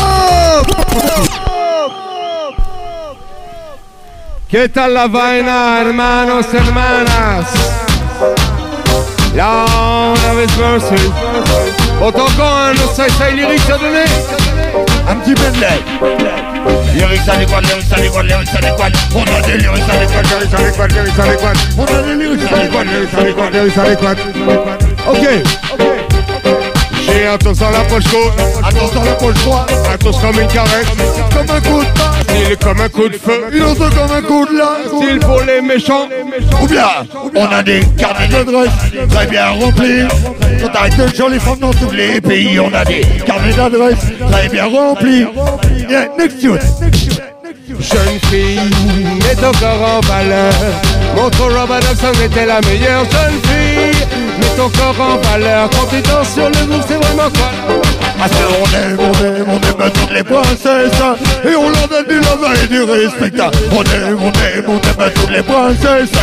¿Qué tal la vaina, hermanos, hermanas? Là, on avait ce autant qu'un saï-saï lyrique à donner. Un petit medley. Lyrics adéquats, lyrics adéquats, lyrics adéquats. On a des lyrics adéquats, lyrics adéquats, lyrics adéquats. On a des lyrics adéquats, lyrics adéquats, lyrics adéquats. Ok, ok. J'ai un toast dans la poche gauche, un toast dans la poche droite, un toast comme une caresse, comme un coup de pain, style comme un coup de feu, une autre comme un coup de lance, style pour les méchants. Ou bien, on a des carnets d'adresses très bien remplis. Contact de jolies femmes dans tous les pays. On a des carnets d'adresses très bien remplis. Yeah, next tune. Jeune fille, met encore en valeur. Montre Robert Dobson était la meilleure jeune fille. Mets ton corps en valeur. Quand tu danses sur le groupe, c'est vraiment quoi? Parce qu'on aime, on aime, on aime toutes les princesses. Et on leur donne du love et du respect. On aime, on aime, on aime toutes les princesses.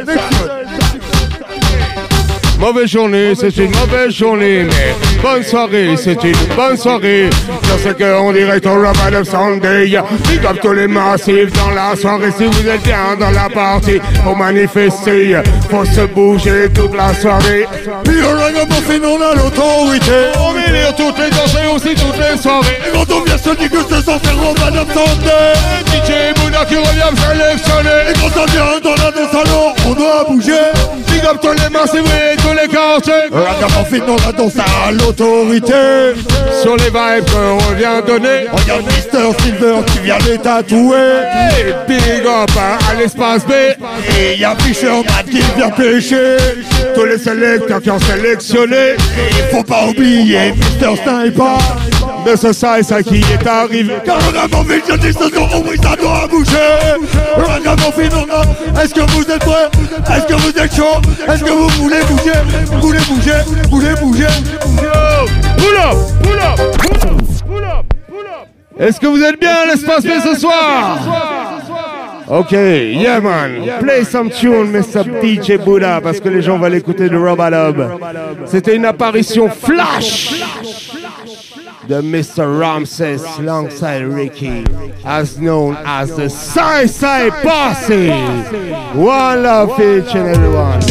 Mauvaise journée, c'est une mauvaise journée, mais bonne soirée, c'est une bonne soirée. Dans ce cœur, on dirait au Robert of Sunday. Big up tous les massifs dans la soirée. Si vous êtes bien dans la partie, faut manifester, faut se bouger toute la soirée. Puis on ragamuffin, on a l'autorité. On mélire toutes les danses et aussi toutes les soirées. Et quand on vient se dire que ce sont fait Robert of Sunday, D J Bouddha qui revient me sélectionner. Et quand on vient dans la des salons, on doit bouger. Big up tous les massifs et tous les quartiers. Ragamuffin, on a danse à l'autorité. Sur les vibes qu'on vient donner. Regarde mister Silver qui vient les tatouer. Hey, big up à l'espace B. Et y'a Fisherman qui vient pêcher. Tous les sélecteurs qui ont sélectionné. Et faut pas oublier mister Sniper. De ce ça et ça qui est arrivé. Car Ragamuffin, je dis ce soir, oui, ça doit bouger. Ragamuffin, on a. Est-ce que vous êtes prêts? Est-ce que vous êtes chaud? Est-ce que vous voulez bouger? Vous voulez bouger? Vous voulez bouger? Pull up, pull up, pull up, pull up. Est-ce que vous êtes bien à l'espace B ce soir? Ok, yeah man, play some tune, mister D J Bouddha, parce que les gens vont l'écouter de Robert Dub. C'était une apparition flash de mister Ramses alongside Ricky, as known as the Saï-Saï Posse. One love each and everyone.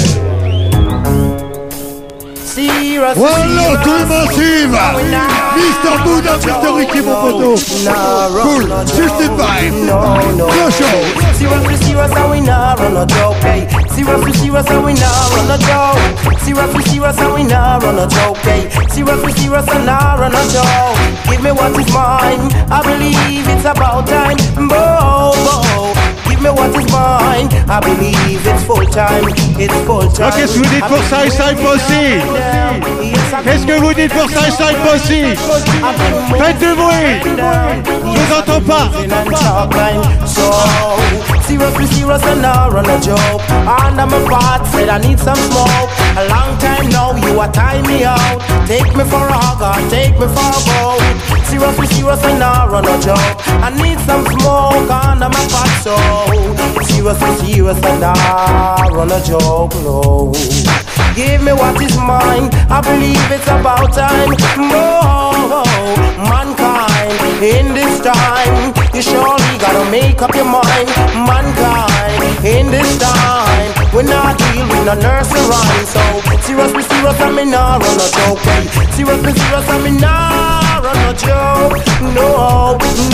One love to massive. mister Bouddha, mister Ricky, mon poteau. Cool, justified. Go show. Seriously serious and we not run a joke, hey. Seriously serious and we not run a joke. Seriously serious and we not run a joke, hey. Seriously serious and not run a joke. Give me what is mine. I believe it's about time. Bo, bo. Give me what is mine. I believe it's full time. It's full time. Qu'est-ce que vous dites pour Saï-Saï Posse? Qu'est-ce que vous dites pour Saï-Saï Posse? Faites du bruit. Je vous entends pas. Seriously serious and not run a joke. Under my part said I need some smoke. A long time now you are tying me out. Take me for a hug or take me for a boat. Seriously serious and not run a joke. I need some smoke under my pot so. Seriously serious and not run a joke, no. Give me what is mine. I believe it's about time. No, mankind in this time. You surely gotta make up your mind. Mankind in this time. We not deal with no nursery rhyme. So serious, me serious, and me nah run no joke. Serious, me serious, and me nah run no joke. No,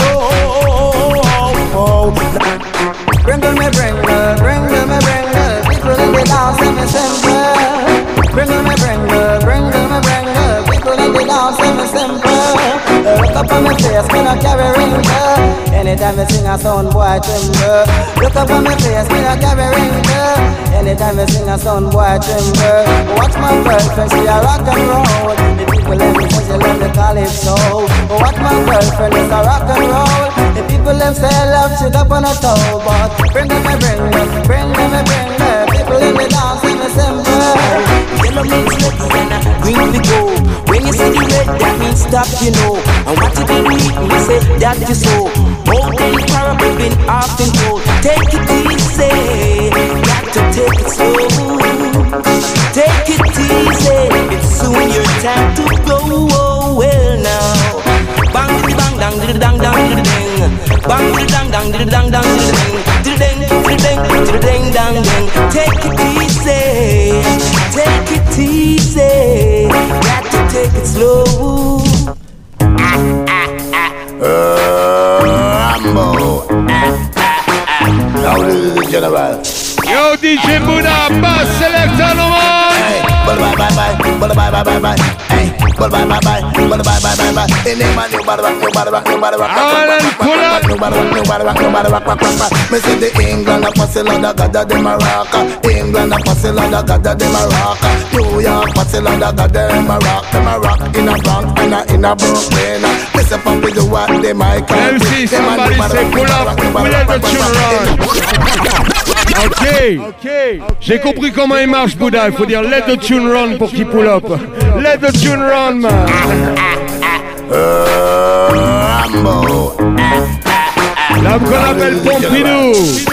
no. Bring them, me bring them, bring them, me bring them. People in the dance, and me simple. Bring them, me bring them, bring them, me bring them. People in the dance, and me simple. Look up on my face, me not carry wrinkle. Anytime I sing a sound boy tremble. Look up on my face, me not carry wrinkle. Anytime I sing a sound boy tremble. Watch my girlfriend, she a rock and roll. The people let me say she love the calypso. Watch my girlfriend, it's a rock and roll. The people them say love shit up on a toe. But bring them, me bring them, bring them, me bring them. People in the dance, in the simple. Yellow means let and green we go. When you see the red, that means stop, you know. And what you did with me, say that you so. All day parable been often told. Take it easy, got to take it slow. Take it easy, it's soon your time to go. Oh, well now. Bang bang dang dang dang dang dang. Bang dang dang dang dang dang dang. Ding ding ding ding dang dang. Take it easy, take it easy, got to take it slow. Rambo. Now this is the general. Yo, D J Buddha, bass selector, no man. Hey, bye bye bye bye, bye bye bye bye bye. Hey, bye bye bye bye, bye bye bye bye bye. In the man, nobody rock, nobody rock, nobody rock. Nobody rock, nobody rock, nobody rock. Me say the England a pass it like the God of the Morocco. England a pass it like the God of the Morocco. New York pass it like the God of the Morocco. Them a rock in a Bronx and a in a Brooklyn. Me say pump it to what they might call. M C, somebody say pull up, we let the tune run. Ok, ok. J'ai compris comment il marche, Bouddha. Il faut dire let the tune run pour qu'il pull up. Let the tune run, man. Rambo. L'homme qu'on appelle Pompidou.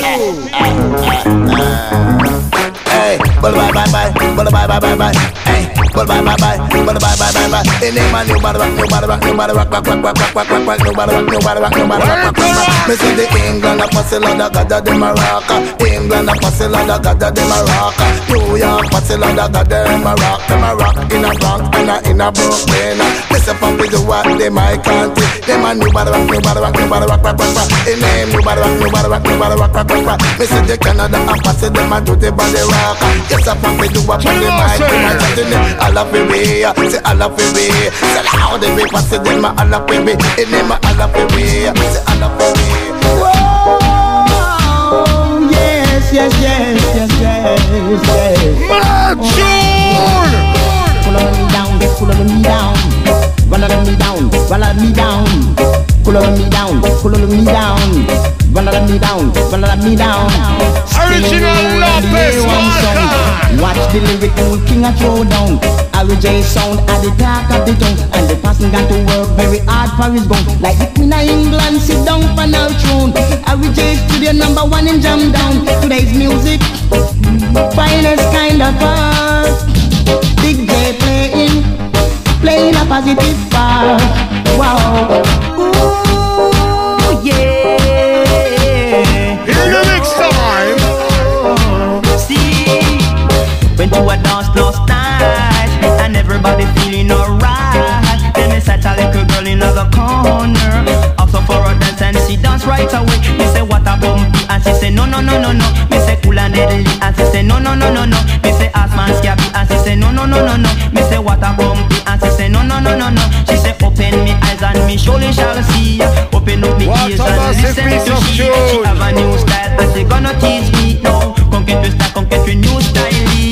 Hey, bye bye bye bye, bye bye bye bye bye. Hey, bye bye bye bye, bye bye bye bye bye. In the man, nobody rock, nobody rock, nobody rock, rock, rock, rock, rock, rock, rock, nobody rock, nobody rock, nobody rock, rock, rock. Me see the England a pass it like the God of the Morocco. England a pass it like the God of the Morocco. New York pass it like the God of the Morocco. Them a rock in a Bronx and a in a Brooklyn. Me say pump it to what they might can't take. Them a nobody rock, nobody rock, nobody rock, rock, rock, rock. In name nobody rock, nobody rock, nobody rock, rock, rock, rock. Me see the Canada a pass it, them a do the body rock. Yes, I pump it to what they might can't. I love it, say I love it, say how they be pass it, them I love it, in them I love it, say I love it. Whoa, yes, yes, yes, yes, yes, yes. Mature! Pull on me down, pull on me down, run on me down, run on me down, pull on me down, pull on me down, run on me down, run on me down. Original Lopez Marca. Watch the lyrical king a throw down. R J sound at the talk of the town, and the person got to work very hard for his gun. Like the Queen of England sit down for no throne. R J studio number one in jam down. Today's music, finest kind of art. Big J playing, playing a positive part. Wow. Ooh, yeah. In the next time. Went to a dance last night, and everybody feeling alright. Then me sat a little girl in the corner, also for a dance, and she danced right away. Me say what a bumpy, and she say no no no no no. Me say cool and deadly, and she say no no no no no. Me say Asman Scabby, and she say no no no no no. Me say what a bumpy, and she say no no no no no. She say open me eyes and me surely shall see. Open up me ears and listen to she. She have a new style, and she gonna teach me now. Come get twist, come get your new style.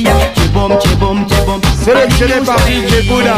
Sélectionné par D J Buddha.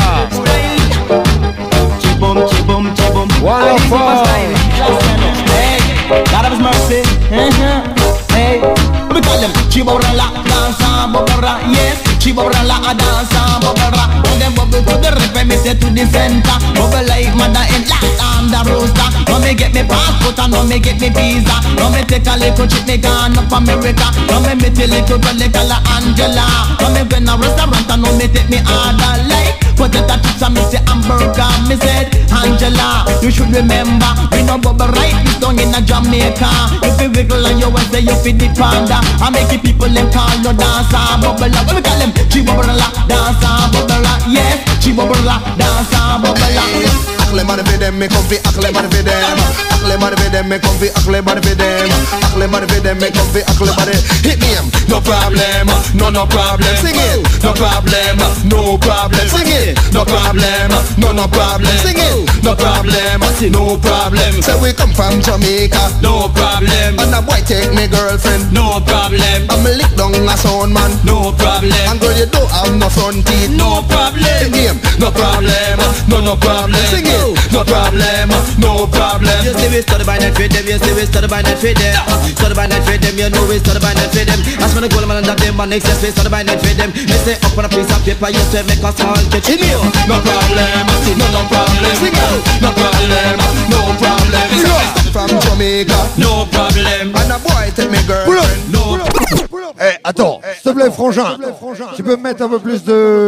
One of four. Hey, God of His mercy. Hey, let me tell them. Chiborala, dansa, bobara, yes. Chiborala, dansa, bobara. When them bubble to the rip, me say to the center. Bubble like mother in last on the rooster. Now me get me passport and now me get me visa. Now me take a little trip, me gone up America. Now me meet a little girl like Angela. Now me go in a restaurant and now me take me order like Potato chips and me say hamburger. Me said, Angela, you should remember, we no bubble right this down in a Jamaica. If you wiggle and you want say you fit the panda, I make the people them call you dancer, bubble. What we call them? She bubble dancer, bubble. Yes, she bubble dancer, bubble. Akle man for them, me come fi akle man for them. Akle man for them, me come fi akle man for them. Akle man for them, me come fi akle man. Hit me em, no problem, no no problem. Sing it, no problem, no problem. Sing it, no problem, no no problem. Sing it, no problem, no problem. Say we come from Jamaica, no problem. And a boy take me girlfriend, no problem. I'm a lick down a sound man, no problem. And girl you don't have no front teeth, no problem. Sing it, no problem, no no problem. Sing it. No problem, no problem. You see we study by night for them, you see we study by night for them. Study by night for them, you know we study by night for them. As when the gold man and them, but next we study by night for them. They say up on a piece of paper, you say make a small catch. No problem, no no problem. No problem, no problem. From Jamaica, no problem. And a boy take me girlfriend, no problem. Eh, attends, s'il te plaît, frangin, tu peux me mettre un peu plus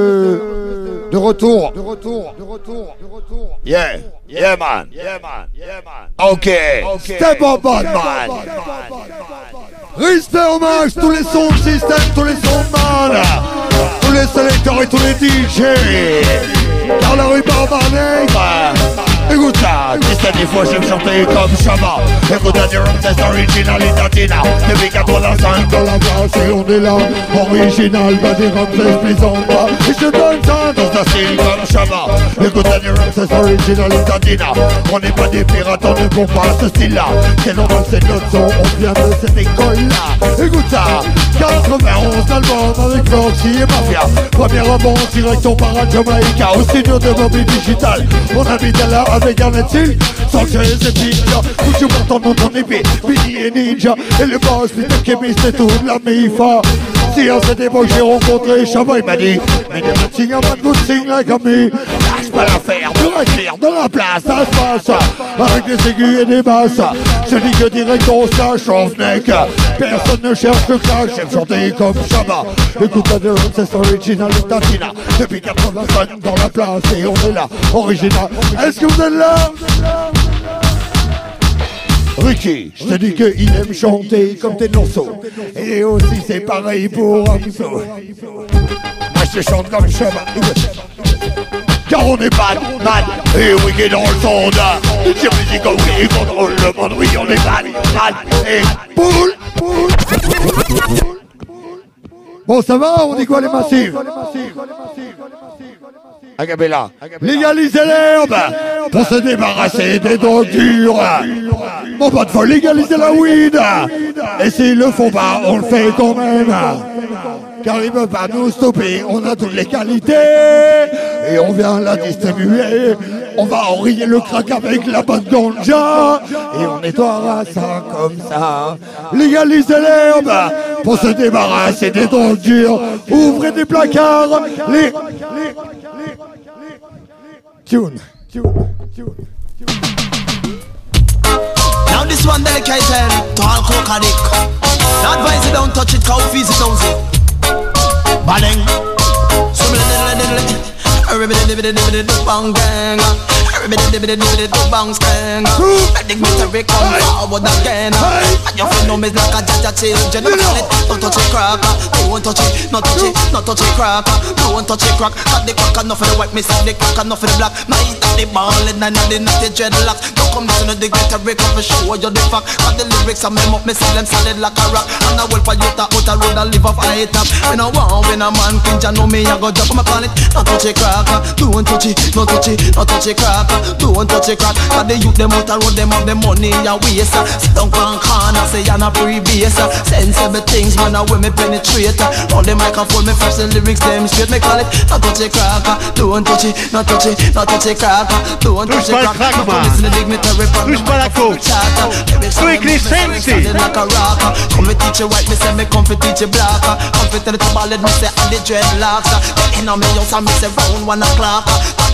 de de retour, de retour, de retour, de retour. Yeah, yeah man, yeah man, yeah man. Okay, step up, bad man. Respect, hommage, tous les sons de système, tous les sons de man, tous les sélecteurs et tous les D J. Car la rue Barbanek. Écoute ça, dix-sept des fois j'aime chanter comme Shabba. Écoute un drum, c'est original et latina. Depuis quatre-vingt-cinq dans la place et on est là. Original, bah des Ramsès plaisante pas. Et je donne ça dans un style comme Shabba. Écoute un drum, c'est original et latina. On n'est pas des pirates, on ne comprend pas ce style-là. C'est normal, c'est notre son, on vient de cette école-là. Écoute ça, quatre-vingt-onze albums avec Foxy et Mafia. Première avance, direction par Jamaica. Au studio de Bobby Digital, on habite à la avec un style, sans que c'est pire. Toujours pour ton nom, ton épée, Billy et Ninja. Et le boss, Peter Kemis, c'est tout de la M I F A. Si à cette époque j'ai rencontré Shabba, il m'a dit, mais ne me signe pas de good thing like a me. Lâche pas l'affaire, de rester dans la place, ça se passe. Avec des aigus et des basses. Je dis que direct on se lâche, on neck. Personne ne cherche le clash, j'aime chanter comme Shabba. Écoute la drum, c'est original et tatina. Depuis quatre-vingt-cinq dans la place et on est là, original. Est-ce que vous êtes là? Ricky, je te dis qu'il aime chanter comme tes morceaux. Et aussi c'est pareil pour Amso. Moi je chante comme Shabba. Car on est bad, bad, et Ricky dans le son de J Music, oui, contrôle le monde, oui on est bad, bad, et boule, boule. Bon ça va, on dit quoi les massifs? Agabella, légaliser l'herbe pour se débarrasser des drogues dures. Bon pas de folle, légaliser la weed. Et s'ils le font pas, on le fait quand même. Car ils peuvent pas nous stopper, on a toutes les qualités. Et on vient la distribuer. On va enrayer le crack avec la bonne ganja. Et on nettoiera ça comme ça. Légaliser l'herbe pour se débarrasser des drogues dures. Ouvrez des placards. Les... Tune, tune, tune, tune. Now this one delicate to all coke addict. Not advise you don't touch it, cow fees it don't see. Bang. So bang gang. Bang skang. Make me to come forward again. And your friend know me like a jaja children. Don't touch it cracker. Don't touch it, not touch it, not touch it cracker. Don't touch it crack. Got the crack enough for the white, me say the crack enough for the black. My eat the ball and I know the natty dreadlocks. Don't come listen to the guitar break up and show you the fact. Got the lyrics and mem up, me say them solid like a rock. And I will for you to out a road and live off high top. When I want, when a man pinch, I know me, I go jump on my planet. Not touch it cracker. Don't touch it, not touch it, not touch it cracker. Don't touch it crack. Cause the youth them out a road, them have the money a waste. Sit down on corner, say you're not previous. Sensible things, man, I will me penetrate. On the microphone, me fresh the lyrics, them straight. Me call it, not touch it cracker. Don't touch it, not touch it, not touch it cracker. Don't touch it crack. Not listen to dignitary from the microphone chatter. Quickly sensey. Like a rocker. Come me teach you white, me say me come fi teach you black. Come fi tell the ballad, me say and the dreadlocks. The end of me house, and me say round one o'clock.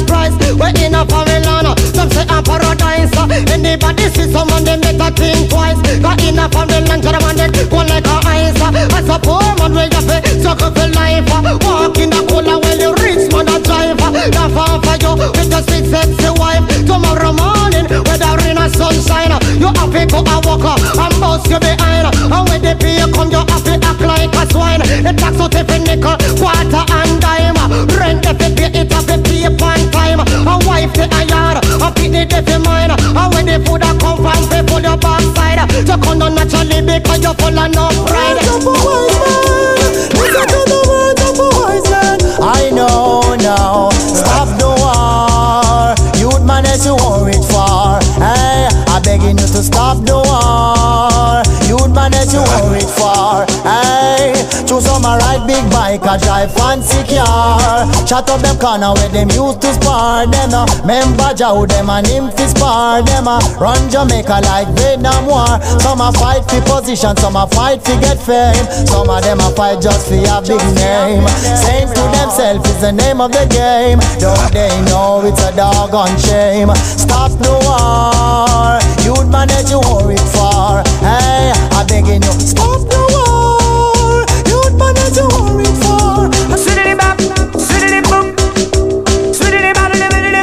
cash price. We're in a foreign land, some say a paradise. Anybody see someone, they make a think twice. Got in a foreign land, German, they go like a ice. As a poor man, we have to struggle for life. Walk in the cola when you rich man a drive. Now far for you with a sweet sexy wife. Tomorrow morning, whether rain or sunshine, you have to go and walk up and bust you behind. And when the pay come, you have to act like a swine. The tax out every nickel, quarter and dime. Rent if you pay it, have to pay one time. A wife the iron, a pit the deaf in mine. And when the food a come from, people your backside. You come down naturally because you're full of no pride. Listen to the words of a wise man. I know now, stop the war. Youth man that you worried for. Hey, I'm begging you to stop the war. Youth man that you worried for. Hey, choose some a ride big bike, a drive fancy car. Shut up them corner where them used to spar. Them a member Joe, them a nymph spar. Them a run Jamaica like Vietnam War. Some a fight for position, some a fight for get fame. Some of them a fight just for a big name. Saying to themselves is the name of the game. Don't they know it's a doggone shame? Stop the war. Youth man that you worried for. Hey, I'm begging you, stop the war. Youth man that you worried for. Sweetie bop, sweetie boop, sweetie bop,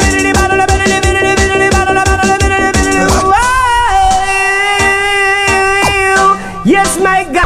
yes, my God.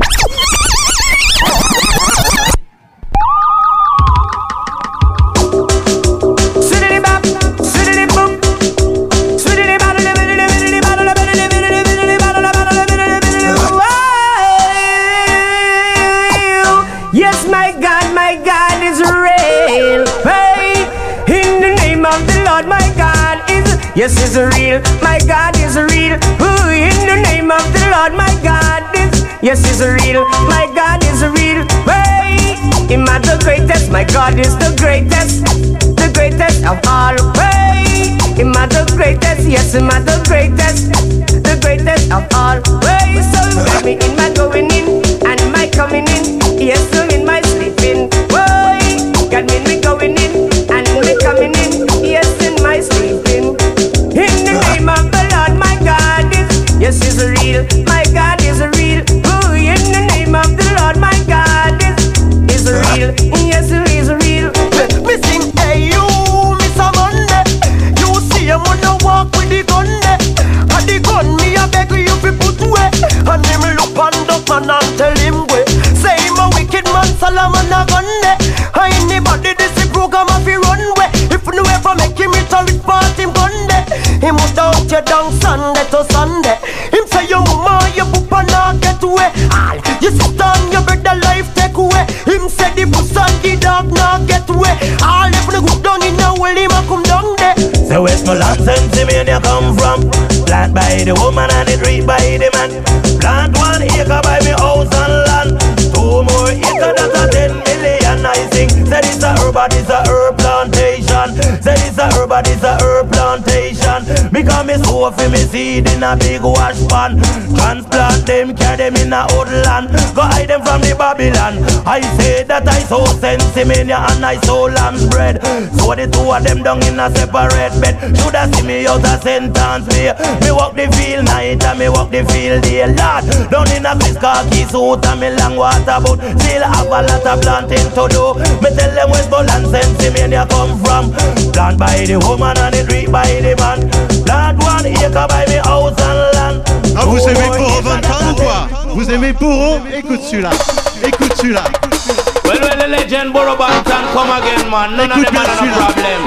Yes, my God, my God is real. Hey, in the name of the Lord, my God is, yes, is real. My God is real. Ooh, in the name of the Lord, my God is, yes, is real. My God is real. Hey, him are the greatest. My God is the greatest, the greatest of all. Hey, him are the greatest. Yes, him are the greatest, the greatest of all. Hey, so got me in my going in and my coming in. Yes, so in my sleeping. Boy, got me in me going in and me coming in. Yes, in my sleeping. In the name of the Lord, my God is, yes, is real. My God is real. Ooh, in the name of the Lord, my God is, is real. Yes, it is real. Me sing, hey you, Mister Monday. You see him when you walk with the gun there. And the gun me a beg you fi put away. And him look on the man and tell him way. Say him a wicked man, Solomon a gun there. Anybody this the program a fi run way. If you ever make him it a rich part him gun there. Him would out you down Sunday to Sunday. Him say your mama, your papa not get away. All you sit on your brother life take away. Him say the puss and the dog not get away. All if you go down in a well him a come down there. So where's my land sensimania come from? Plant by the woman and it read by the man. Plant one acre by me house and land. Two more acre that's a ten million. I sing. Say this a herb, this a herb plantation. Say this a herb, this a herb plantation. Because me sow for me seed in a big wash pan. Transplant them, carry them in a old land. Go hide them from the Babylon. I say that I sow sensimania and I sow lamb's bread. So the two of them down in a separate bed. Shoulda see me out a sentence me. Me walk the field night and me walk the field day. Lord, down in a Chris khaki suit and me long water boat. Still have a lot of planting to do. Me tell them where's Boland sensimania come from. Plant by the woman and it reap by the man. Plant one acre by me house and land. Ah, vous aimez Poro vingt ans ou quoi? Vous aimez Poro? Écoute celui-là. Écoute celui-là. Well, well, the legend Boro Bantan come again, man. None of them have no problem.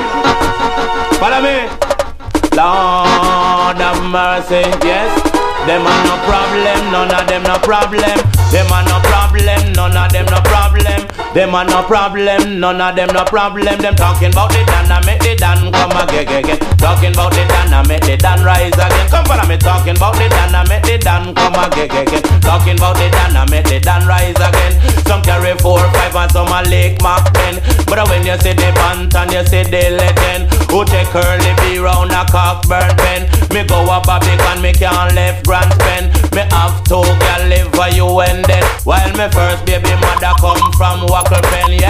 Follow me. Lord of mercy, yes. Them are no problem, none of them no problem. Them are no problem, none of them no problem. Them are no problem, none of them no problem. Them talking about the Dan and make the Dan come again, again. Talking about the Dan and make the Dan rise again. Come follow me, talking about the Dan and make the Dan come again, again. Talking about the Dan and make the Dan rise again. Some carry four, five and some a Lake Mark ten. But when you see the Bantan, you see the legend. Who take curly be round a Cockburn pen. Me go a Babylon, me can't left grand spend. Me have two girl live for you and then. While me first baby mother come from Wackle Pen, yes.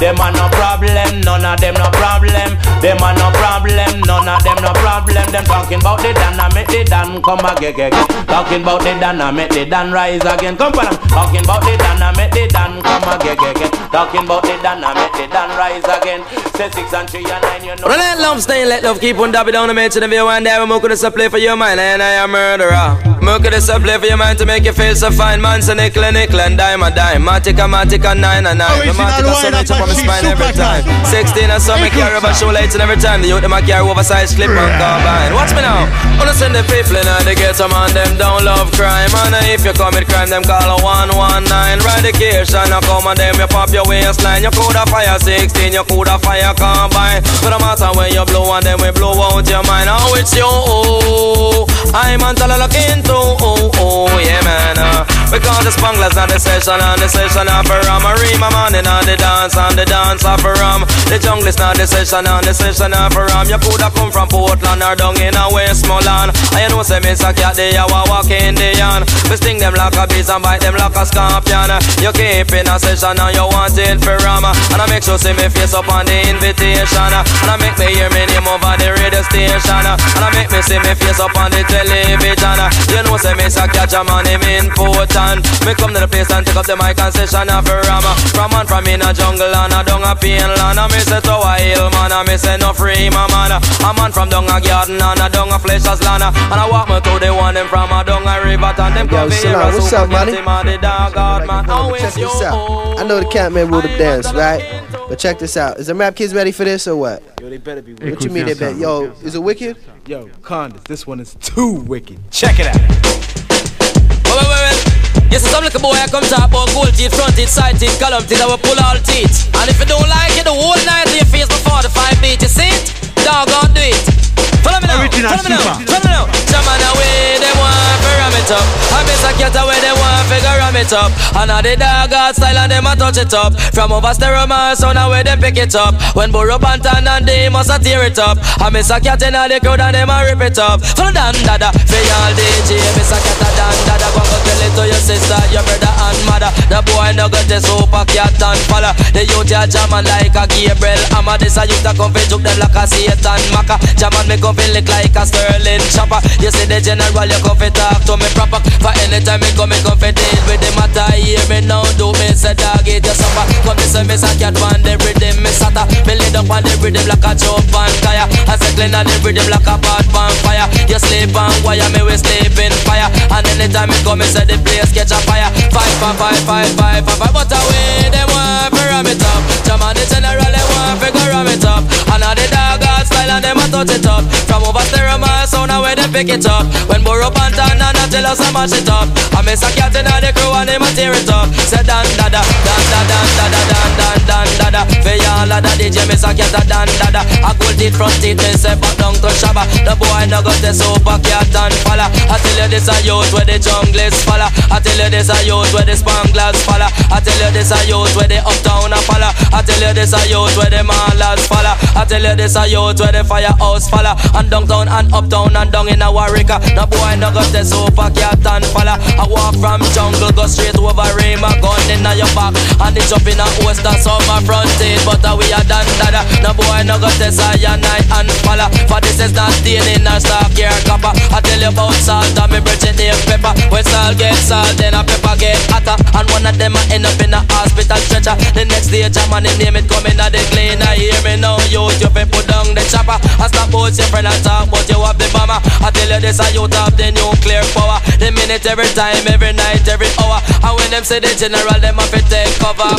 Them are no problem, none of them no problem. Them are no problem, none of them no problem. Them talking about the Dan, I make the Dan come again. Talking about the Dan, I make the Dan rise again. Come on, talking about the Dan, I make the Dan come again. Talking about the Dan, I make the Dan rise again. Say six and three and nine, you know. Well, let love stay, let love keep on dabbing down the mention of you one day. We're going to play for your mind, and I am a murderer. We're going to play for your mind to make you feel so fine. Man, so nickel and nickel and dime a dime. Matica, Matica, nine and nine. The Matica, so nature from my spine every time. Sixteen and some, I carry over show lights and every time. The youth, them I carry oversized clip and combine. Watch me now. Wanna send the people in the ghetto, man, them don't love crime. And if you commit crime, them call a one one nine. Radication, I come and them, you pop your waistline. You coulda fire sixteen, you coulda fire combine. But no matter when you blow and then we blow out your mind. Oh, it's you, oh, I'm on to look into, oh, oh, yeah, man. Uh, because the spanglers on the session, on the session of a rum. I read my morning on the dance, on the dance of a rum. The jungle is not the session, on the session of a rum. You coulda come from Portland or down in a Westmoreland. I know say miss a cat, they a walk in the yarn. We sting them like a bees and bite them like a scorpion. You keep in a session and you want it for rum. And I make sure see me face up on the invitation. And I make me hear me name over the radio station. And I make me see me face up on the television. You know say miss a catch a man him important. Me come to the place and take up the mic and session of a rum. From man from in a jungle and a down a pain land. I miss it to a hill man. I miss it no free my man. A man from down a garden and a down a flesher's land. And I walk me to the one them from a down a river. And them come here a what's up, man? man. Check this out. I know the Catman rule the dance, right? But check this out. Is the rap kids ready for this or what? Yo, they better be. What you mean they better? Yo, is it wicked? Yo, Condas, this one is too wicked. Check it out. Wait, wait, wait. Yes, some little boy I come talk about gold teeth, front teeth, side teeth, column teeth, I will pull all teeth. And if you don't like it, the whole night in your face before the five beat, you see it? Dog, go do it. Follow me now, Original follow me now, super. follow me now. Jaman away, they want to ram it up. I miss a cat away, they want to ram it up. And now the dog got style and them a touch it up. From over stereo man, so now where they pick it up. When Burro Bantan and they must a tear it up. I miss a cat in the crowd and them a rip it up. Follow Dan Dada, for y'all D J. Miss a cat a Dan Dada, go go tell it to your sister, your brother and mother. The boy no got the super cat and follow. The youth ya jaman like a Gabriel Amma. This a youth a come fi juke them like a Satan Maka. Jaman me come fi lick like a Sterling chopper. You see the general, you come fi talk to me proper. For anytime me come, me come fi deal with the matter. Hear me now, do me say dog it your supper. Come me say me say cat on the rhythm, me sata. Me lead up on the rhythm like a chop and kaya. I say clean on the rhythm like a pot on fire. You sleep on wire, me we sleep in fire. And anytime me come, me say the place catch a fire. Five, five, five, five, five, five, five. But away they want fi ram it up. Jaman the general, they want fi go ram it up. And now the dog got style and them a touch it up. From over stereo man, so now where they pick it up. When Burro Bantan and I tell us I mash it up. I miss a cat in the crew and them a tear it up. Say dan dada, dan da dan dada, dan dan dan dada. For y'all a da D J, miss a cat a dan dada. A gold teeth front teeth, me say back down to Shabba. The boy no got the super cat and falla. I tell you this a youth where the junglers falla. I tell you this a youth where the spanglers falla. I tell you this a youth where the uptown a falla. I tell you this a youth where the malas falla. I tell you this a youth where the firehouse falla. And downtown and uptown and down in a Warwick. The boy no got the super cat and falla. I walk from jungle, go straight over Rima, gun in your back. And it jump in a host that's on my front end. But uh, we are done dada. No boy no got the cyanide and falla. For this is not staying in a stock here copper. I tell you about salt and me bridge it in pepper. When salt get salt, then a pepper get hotter. And one of them a end up in a hospital stretcher. The next day Jaman him name it coming at the cleaner. Hear me now, youth, you fi put down the chopper. I stop both your friend and talk, but you have the bomber. I tell you this, I youth have the nuclear power. The minute, every time, every night, every hour. And when them say the general, them have to take cover.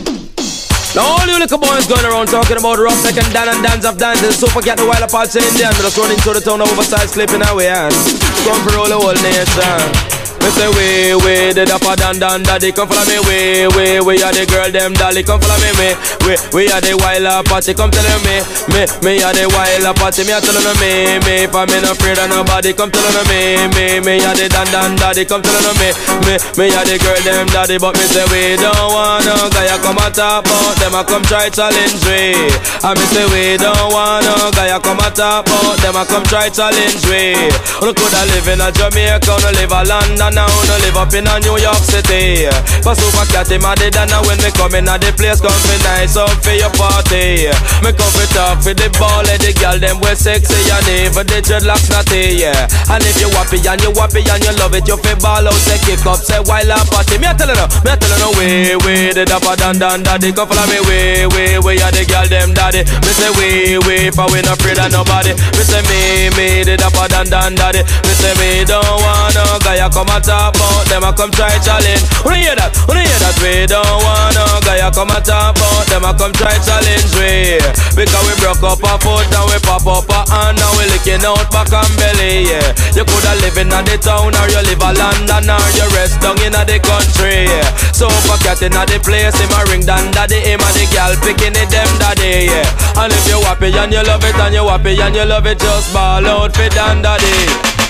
Now all you little boys going around talking about rough second Dan and dance of dances. Super cat the wild apart saying Indian. Just running to the town oversized clipping away and come for all the whole nation. Me say way, way, the dapper dan dan daddy come follow me. Way, way, we are the girl them dolly come follow me. Me, we, we are the wild party come telling me. Me, me are the wild party me a telling me. Me, for me no afraid of nobody come telling me. Me, me are the dan dan daddy come telling me. Me, me are the girl them daddy but me say we don't want no guy a come a talk about them a come try challenge we. And me say we don't want no guy a come a talk about them a come try challenge we. You coulda live in a Jamaica, you live a London. now no live up in a New York City. But super cat him a dead and when me come in a the place come fi nice up for your party. Me come fi talk for the ball and the girl them we sexy and even the dreadlocks natty. Yeah. And if you happy and you happy and you love it, you fi ball out, say kick up, say while I party. Me a tell you no, me a tell you no way way the dapper dan dan daddy come follow me way way way ya the girl them daddy. Me say way way for we no afraid of nobody. Me say me me the dapper dan dan daddy. Me say me don't want no guy a come a talk about them a come try challenge. Wanna hear that? Wanna hear that? We don't want no guy a come a talk about them a come try challenge we. Because we broke up a foot and we pop up a hand and we licking out back and belly. Yeah. You coulda live in the town or you live a London or you rest down in the country. Yeah. So for cat in the place, him a ring down daddy, him a the girl picking it them daddy. Yeah. And if you happy and you love it and you happy and you love it, just ball out for Dan daddy.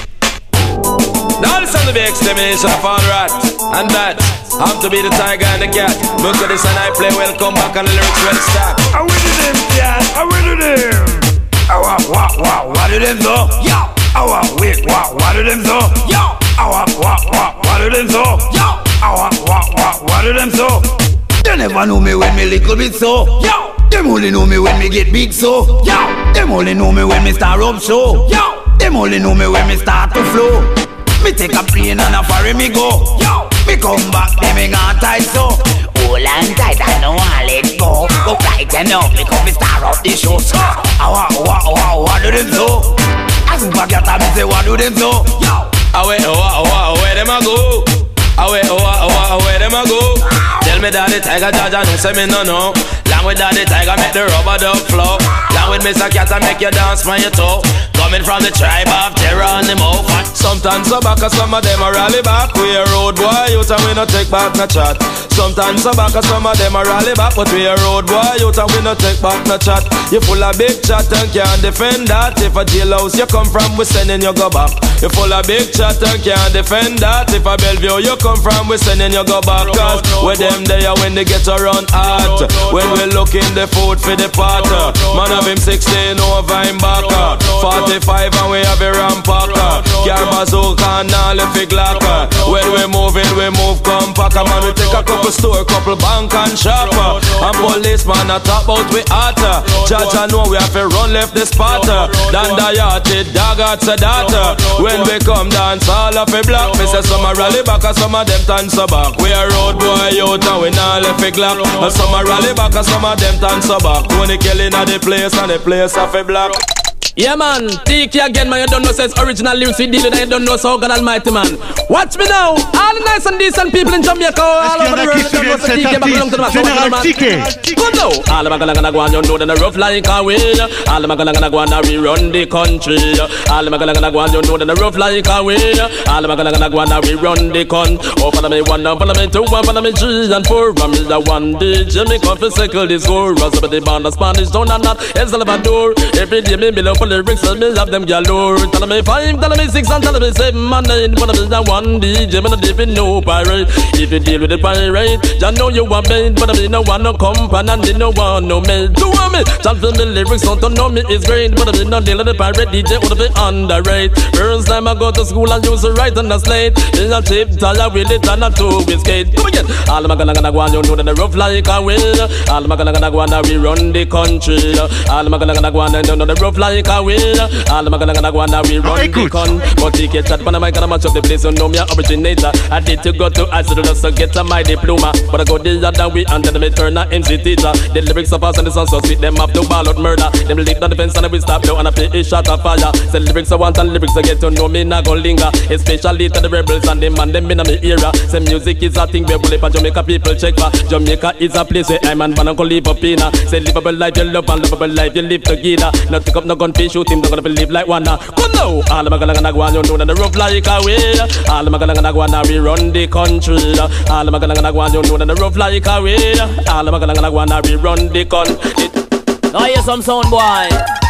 Now this is the big extermination of all rat and that. I'm to be the tiger and the cat. Look at this and I play well, come back and the lyrics well start. I win to them, cat, I win to them. I want, what, what, what do them so? Yo! I want, wait, what, what do them so? Yo! I want, what, what, what do them so? Yo! I want, what, what, what do them so? They never know me when me little bit so. Yo! Them only know me when me get big so. Yo! Them only know me when me start up show. Yo! Them only know me when me start to flow. Me take a plane and a ferry me go. Yo! Me come back, then me gone tight so. Hold on tight, I know I let go. Go right enough, me come me start up the show. So, I want, what, what, what do them so? I super cat and me say, what do them so? Yo! I wait, what, what, where them a go? I wait, what, what, where them a go? Tell me that the tiger judge and say me no no. Long with that the tiger make the rubber dub flow. Long with Mister Cat and make you dance from your toe. Coming from the tribe of terror on the mouth. Sometimes so back and some of them a rally back. We a road boy youth and we no take back no chat. Sometimes so back and some of them a rally back. But we a road boy youth and we no take back no chat. You full of big chat and can't defend that. If a jailhouse you come from, we sending you go back. You full of big chat and can't defend that. If a Bellevue you come from, we sending you go back. Cause with them there when they get around hot. When we look in the food for the pot. Man of him sixteen over him back. forty-five and we have a rampacker. Car bazooka and all if it glocker. When we moving, we move compact. Man we take a couple store, couple bank and shop. And policeman a top out we hotter. Judge I know we have to run left the spot. Dan the yachted dog at Sedata. When we come dance all of a block. Me say some a rally back and some of them dance back. We a road boy out and we not left a glock. And some a rally back and some of them dance back. Tony Kelly na the place and the place of a block. Yeah man, T K again man, you don't know says original lyrics we deal with, you don't know so God Almighty man. Watch me now, all the nice and decent people in Jamaica, all over the world, you don't know so T K back along to the man. General T K. Good now, all the magala gonna go on, you know that the rough like a way. All the magala gonna go on, we run the country. All the magala gonna go on, you know that the rough like a way. All the magala gonna go on, we run the con. Oh follow me one, follow me two, follow me three and four. From me the one day, Jimmy come for circle the score. Rust up the band, the Spanish down and that El Salvador. Every day me below. The lyrics and me have them galore. Tell me five, tell me six, and tell me seven, and nine. One of them is one D J, but I didn't know pirate. If you deal with the pirate, you know you are made, but I didn't want no company and didn't want no maid. Do me, tell me the lyrics, don't know me is great, but I did not deal with the pirate D J or the underrate. First time I go to school and used to write on the slate. In a tape, tell I will it and a two-way skate. Come again. All my gonna gonna go on, you know that the rough like a will. All my gonna gonna go on, we run the country. All my gonna gonna go on, you know the rough like a will. All my gonna gonna go on, we run the con. But he get chat, but I'm gonna match up the place, you know me a originator. I did to go to Iceland just to get my diploma. But I go the other way and then me turn a M C teacher. The lyrics of us and the songs so sweet, them have to ball out murder. Them leave on the fence and we stop now and I play a shot of fire. Say lyrics I want and lyrics I get to know me not go linger. Especially to the rebels and them and them in my era. Say music is a thing where we for Jamaica people check for. Jamaica is a place where I'm and man can live up in. Say live up a life you love and live up a life you live together. Not pick up no gun fish shoot him, not gonna live like one. Good now, all my gonna gonna go on, you know that the rough like a way. All my gonna gonna go on, we run the country. All my gonna gonna go on, you know that the rough like a way. All my gonna gonna go on, we run the country. Now here's some sound boy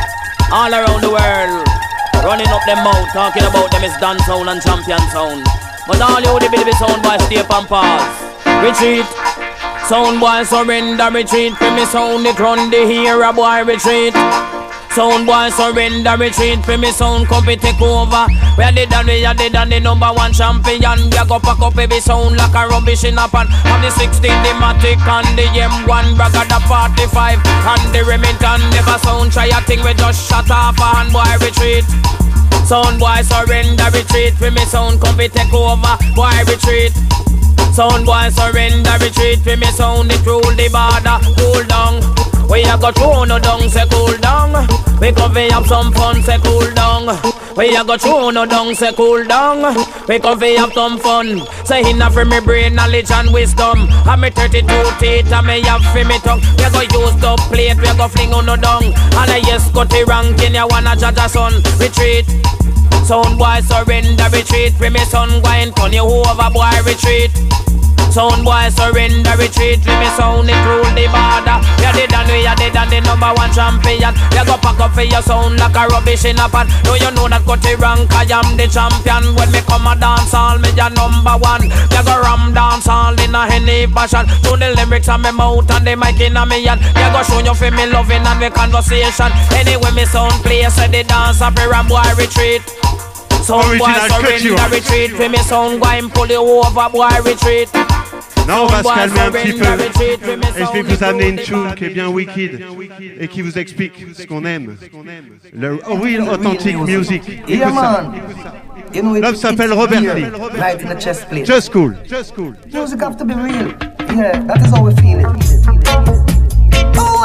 all around the world running up them mouth, talking about them is dance sound and champion sound. But all you the baby sound boy stay up and pause. Retreat, sound boy surrender, retreat. For me sound it run the hero boy retreat. Sound boy surrender, retreat for me sound company take over. We are the done, we are the done, the number one champion. We are go pack up every sound like a rubbish in a pan. On the sixteen, the Matic and the M one, Braga the forty-five and the Remington. Never sound try a thing, we just shut off and boy retreat. Sound boy surrender, retreat for me sound company take over. Boy retreat. Sound boy surrender, retreat for me sound, it rule the border, cool down. We a go through no down, say cool down. We come fi have some fun, say cool down. We a go through no down, say cool down. We come fi have some fun. Say inna for me brain, knowledge and wisdom. And me thirty-two teeth, and me have fi me tongue. We a go use the plate, we a go fling on no down. And I yes got the ranking, you wanna judge a son, retreat. Sound boy surrender, retreat. For me son, go and turn you over, boy retreat. Sound boy surrender, retreat. For me sound, it rule the border. We are dead and we are dead and the number one champion. You go pack up for your sound like a rubbish in a pan. Do you know that cut the rank, I am the champion. When me come a dance hall, me a number one. You go ram dance hall in a any fashion. To the lyrics on me mouth and the mic in a me hand. You go show you for me loving and me conversation. Anyway me sound play, say the dance up here and boy retreat. Sound boy surrender, retreat. For me sound boy pull you over, boy retreat. Non, on va se calmer un petit peu. Et je vais vous amener une tune qui est bien wicked et qui vous explique ce qu'on aime. Le real authentic music. Écoute ça. L'homme s'appelle Robert Lee. Just cool. Just cool. Music have to be real. Yeah, that is how we feel it. Oh,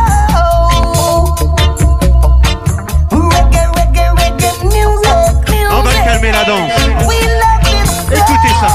reggae, reggae, reggae music. On va calmer la danse. Écoutez ça.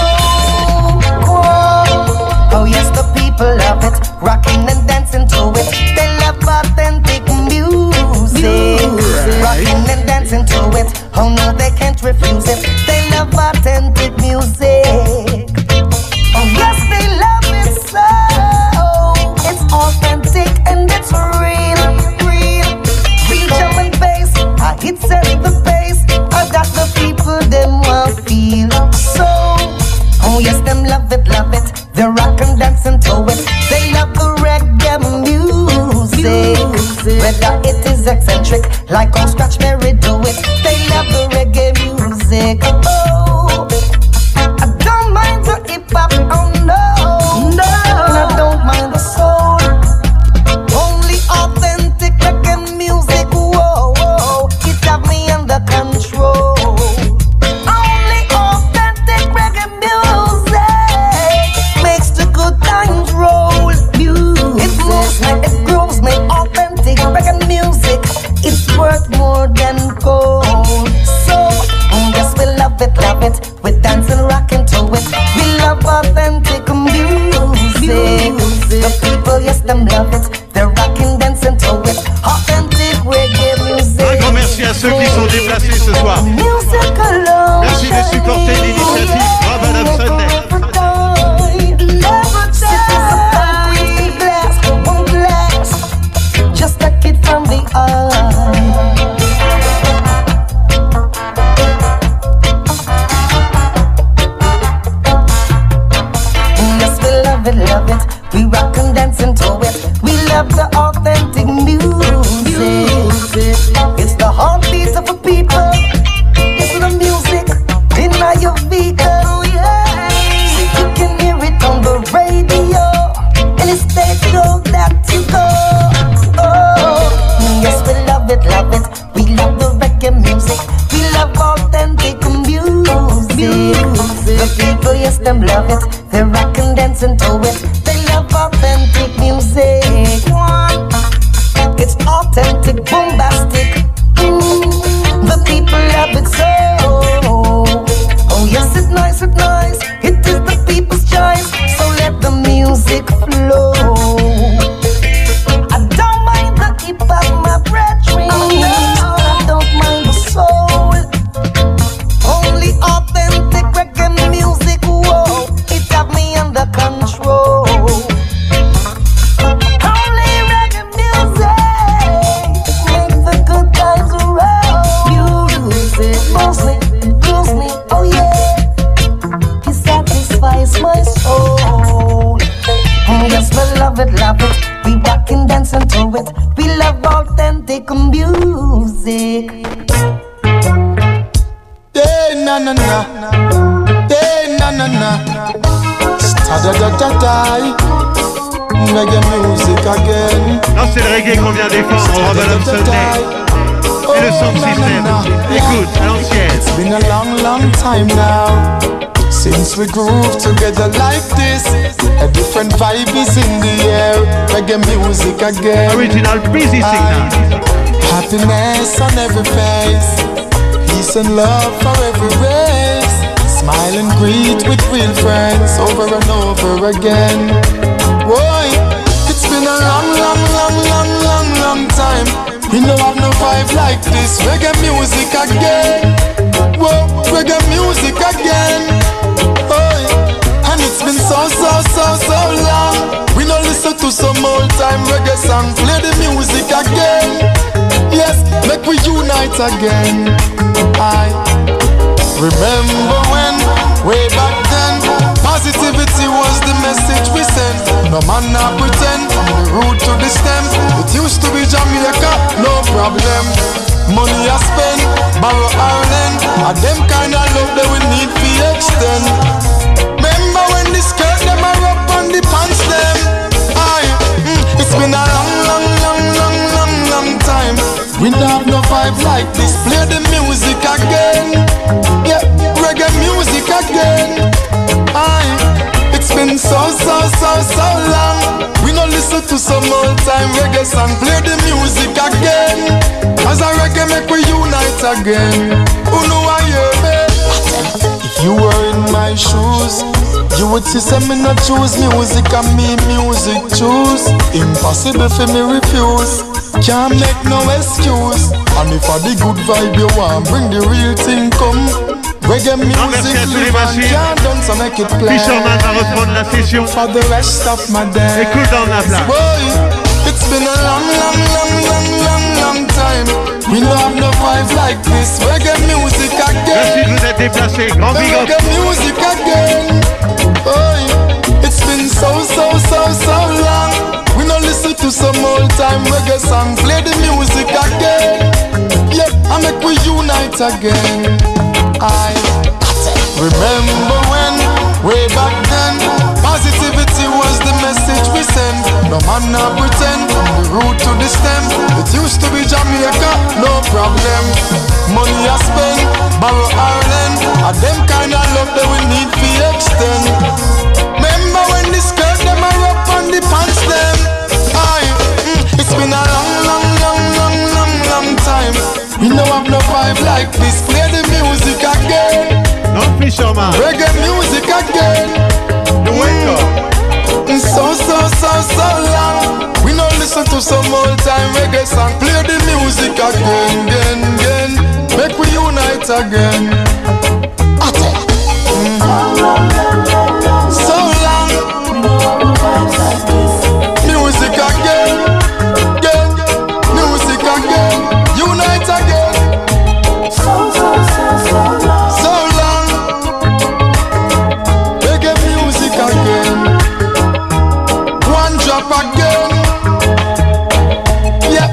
Oh yes, the people love it, rocking and dancing to it. They love authentic music, rocking and dancing to it. Oh no, they can't refuse it. They love authentic music. Oh yes, they love it so. It's authentic and it's real, real. Real drum and bass, I hit set the bass. I got the people them want feel so. Oh yes, them love it, love it. They rock and dancing to it. They love the reggae music. Whether it is eccentric, like on Scratch Mary do it. They love the reggae music. Oh, I don't mind the hip hop, oh no, no. And I don't mind the soul. Only authentic reggae music. Whoa, whoa, it have me under control. Only authentic reggae music. Good times roll. Music. It moves me, it grooves me. Authentic reggae music. It's worth more than gold. So, yes, we love it, love it. We dance and rock into it. We love authentic music. The people, yes, them love it. They're rocking, dancing to it. Authentic reggae music. Un grand merci à ceux qui sont déplacés ce soir. Merci de supporter l'initiative Rabadab Sunday. Just a kid from the eye. Yes, we love it, love it. We rock and dance into it. We love the authentic music. It's the heartbeat of the people. It's the music in your vehicle, yeah. So you can hear it on the radio. Any state road that you go. Yes, we love it, love it. We love the reggae music. We love authentic music. The people, yes, them love it. They rock and dance into it. They love authentic music. It's authentic, bombastic. Mm, the people love it so. Oh yes, it's nice, it's nice. It is the people's choice. So let the music flow. I don't mind the hip hop, my brethren. I don't mind the soul. Only authentic reggae music. Whoa, it have me under control. Only reggae music make the good times roll. Music moves me, moves me. Oh yeah, it satisfies my soul. Yes, we love it, love it. We rock and dance into it. We love authentic romantic music. Hey, na na na. Hey, na na na. Da da da da da. Reggae music again. Non, c'est le reggae qu'on vient défendre au Ramadan Sunday. Et le sound system. Écoute, à l'ancienne. It's been a long, long time now since we groove together like this. A different vibe is in the air. Reggae music again. Original busy signal. Happiness on every face. Peace and love for every race. Smile and greet with real friends over and over again. Boy, it's been a long, long, long, long, long, long time. We don't have no vibe like this. Reggae music again. Whoa, reggae music again. Boy, and it's been so, so, so, so long. We don't listen to some old time reggae song. Play the music again. Yes, make we unite again. I remember when, way back then, positivity was the message we sent. No man not pretend, from the root to the stem. It used to be Jamaica, no problem. Money I spend, borrow Ireland, and them kind of love that we need to extend. Remember when the skirt them are up on the pants them. Aye, mm, it's been a long, long, long, long, long, long time. We don't have no vibe like this. Play the music again. Yeah, reggae music again. Aye, it's been so, so, so, so long. We don't listen to some old time reggae song. Play the music again. As a reggae make we unite again. Who know I hear me? If you were in my shoes, you would see some me not choose music and me music choose. Impossible for me refuse. Can't make no excuse. And if I the good vibe you want, bring the real thing come. Reggae music live and can't done so make it play. Fisherman va reprendre la session. For the rest of my day. Écoute dans la place. Boy, it's been a long, long, long, long, long, long time. We don't have no vibe like this. Reggae music again. Merci de vous être déplacé. Grand big up. Reggae music again. Boy, it's been so, so, so, so long. We don't listen to some old time reggae song. Play the music again. Yeah, I make we unite again. I remember when, way back then, positivity was the message we sent. No man not pretend, from the root to the stem. It used to be Jamaica, no problem. Money I spend, borrow Ireland, and them kind of love that we need to extend. Remember when the skirt them are up on the pants them. Aye, mm, it's been a long, long, long, long, long, long time. We don't have no vibe like this. Play the music again. No Fisherman. Reggae music again. The wake up. Mm, so, so, so, so long. We don't listen to some old time reggae song. Play the music again, again, again. Make we unite again. Mm. So long. Music again, again. Music again. Unite again. So, so, so, so long. So long. Reggae music again. One drop again. Yeah.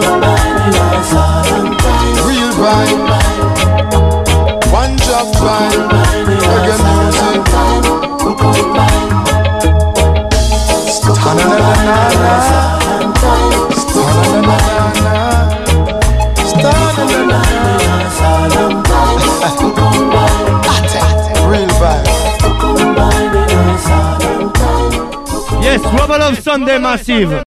Real vibe. One drop vibe. Reggae music. Sta-na-na-na-na-na. Sta-na-na-na-na-na. Real vibe. Yes, Rubber Love Sunday Massive.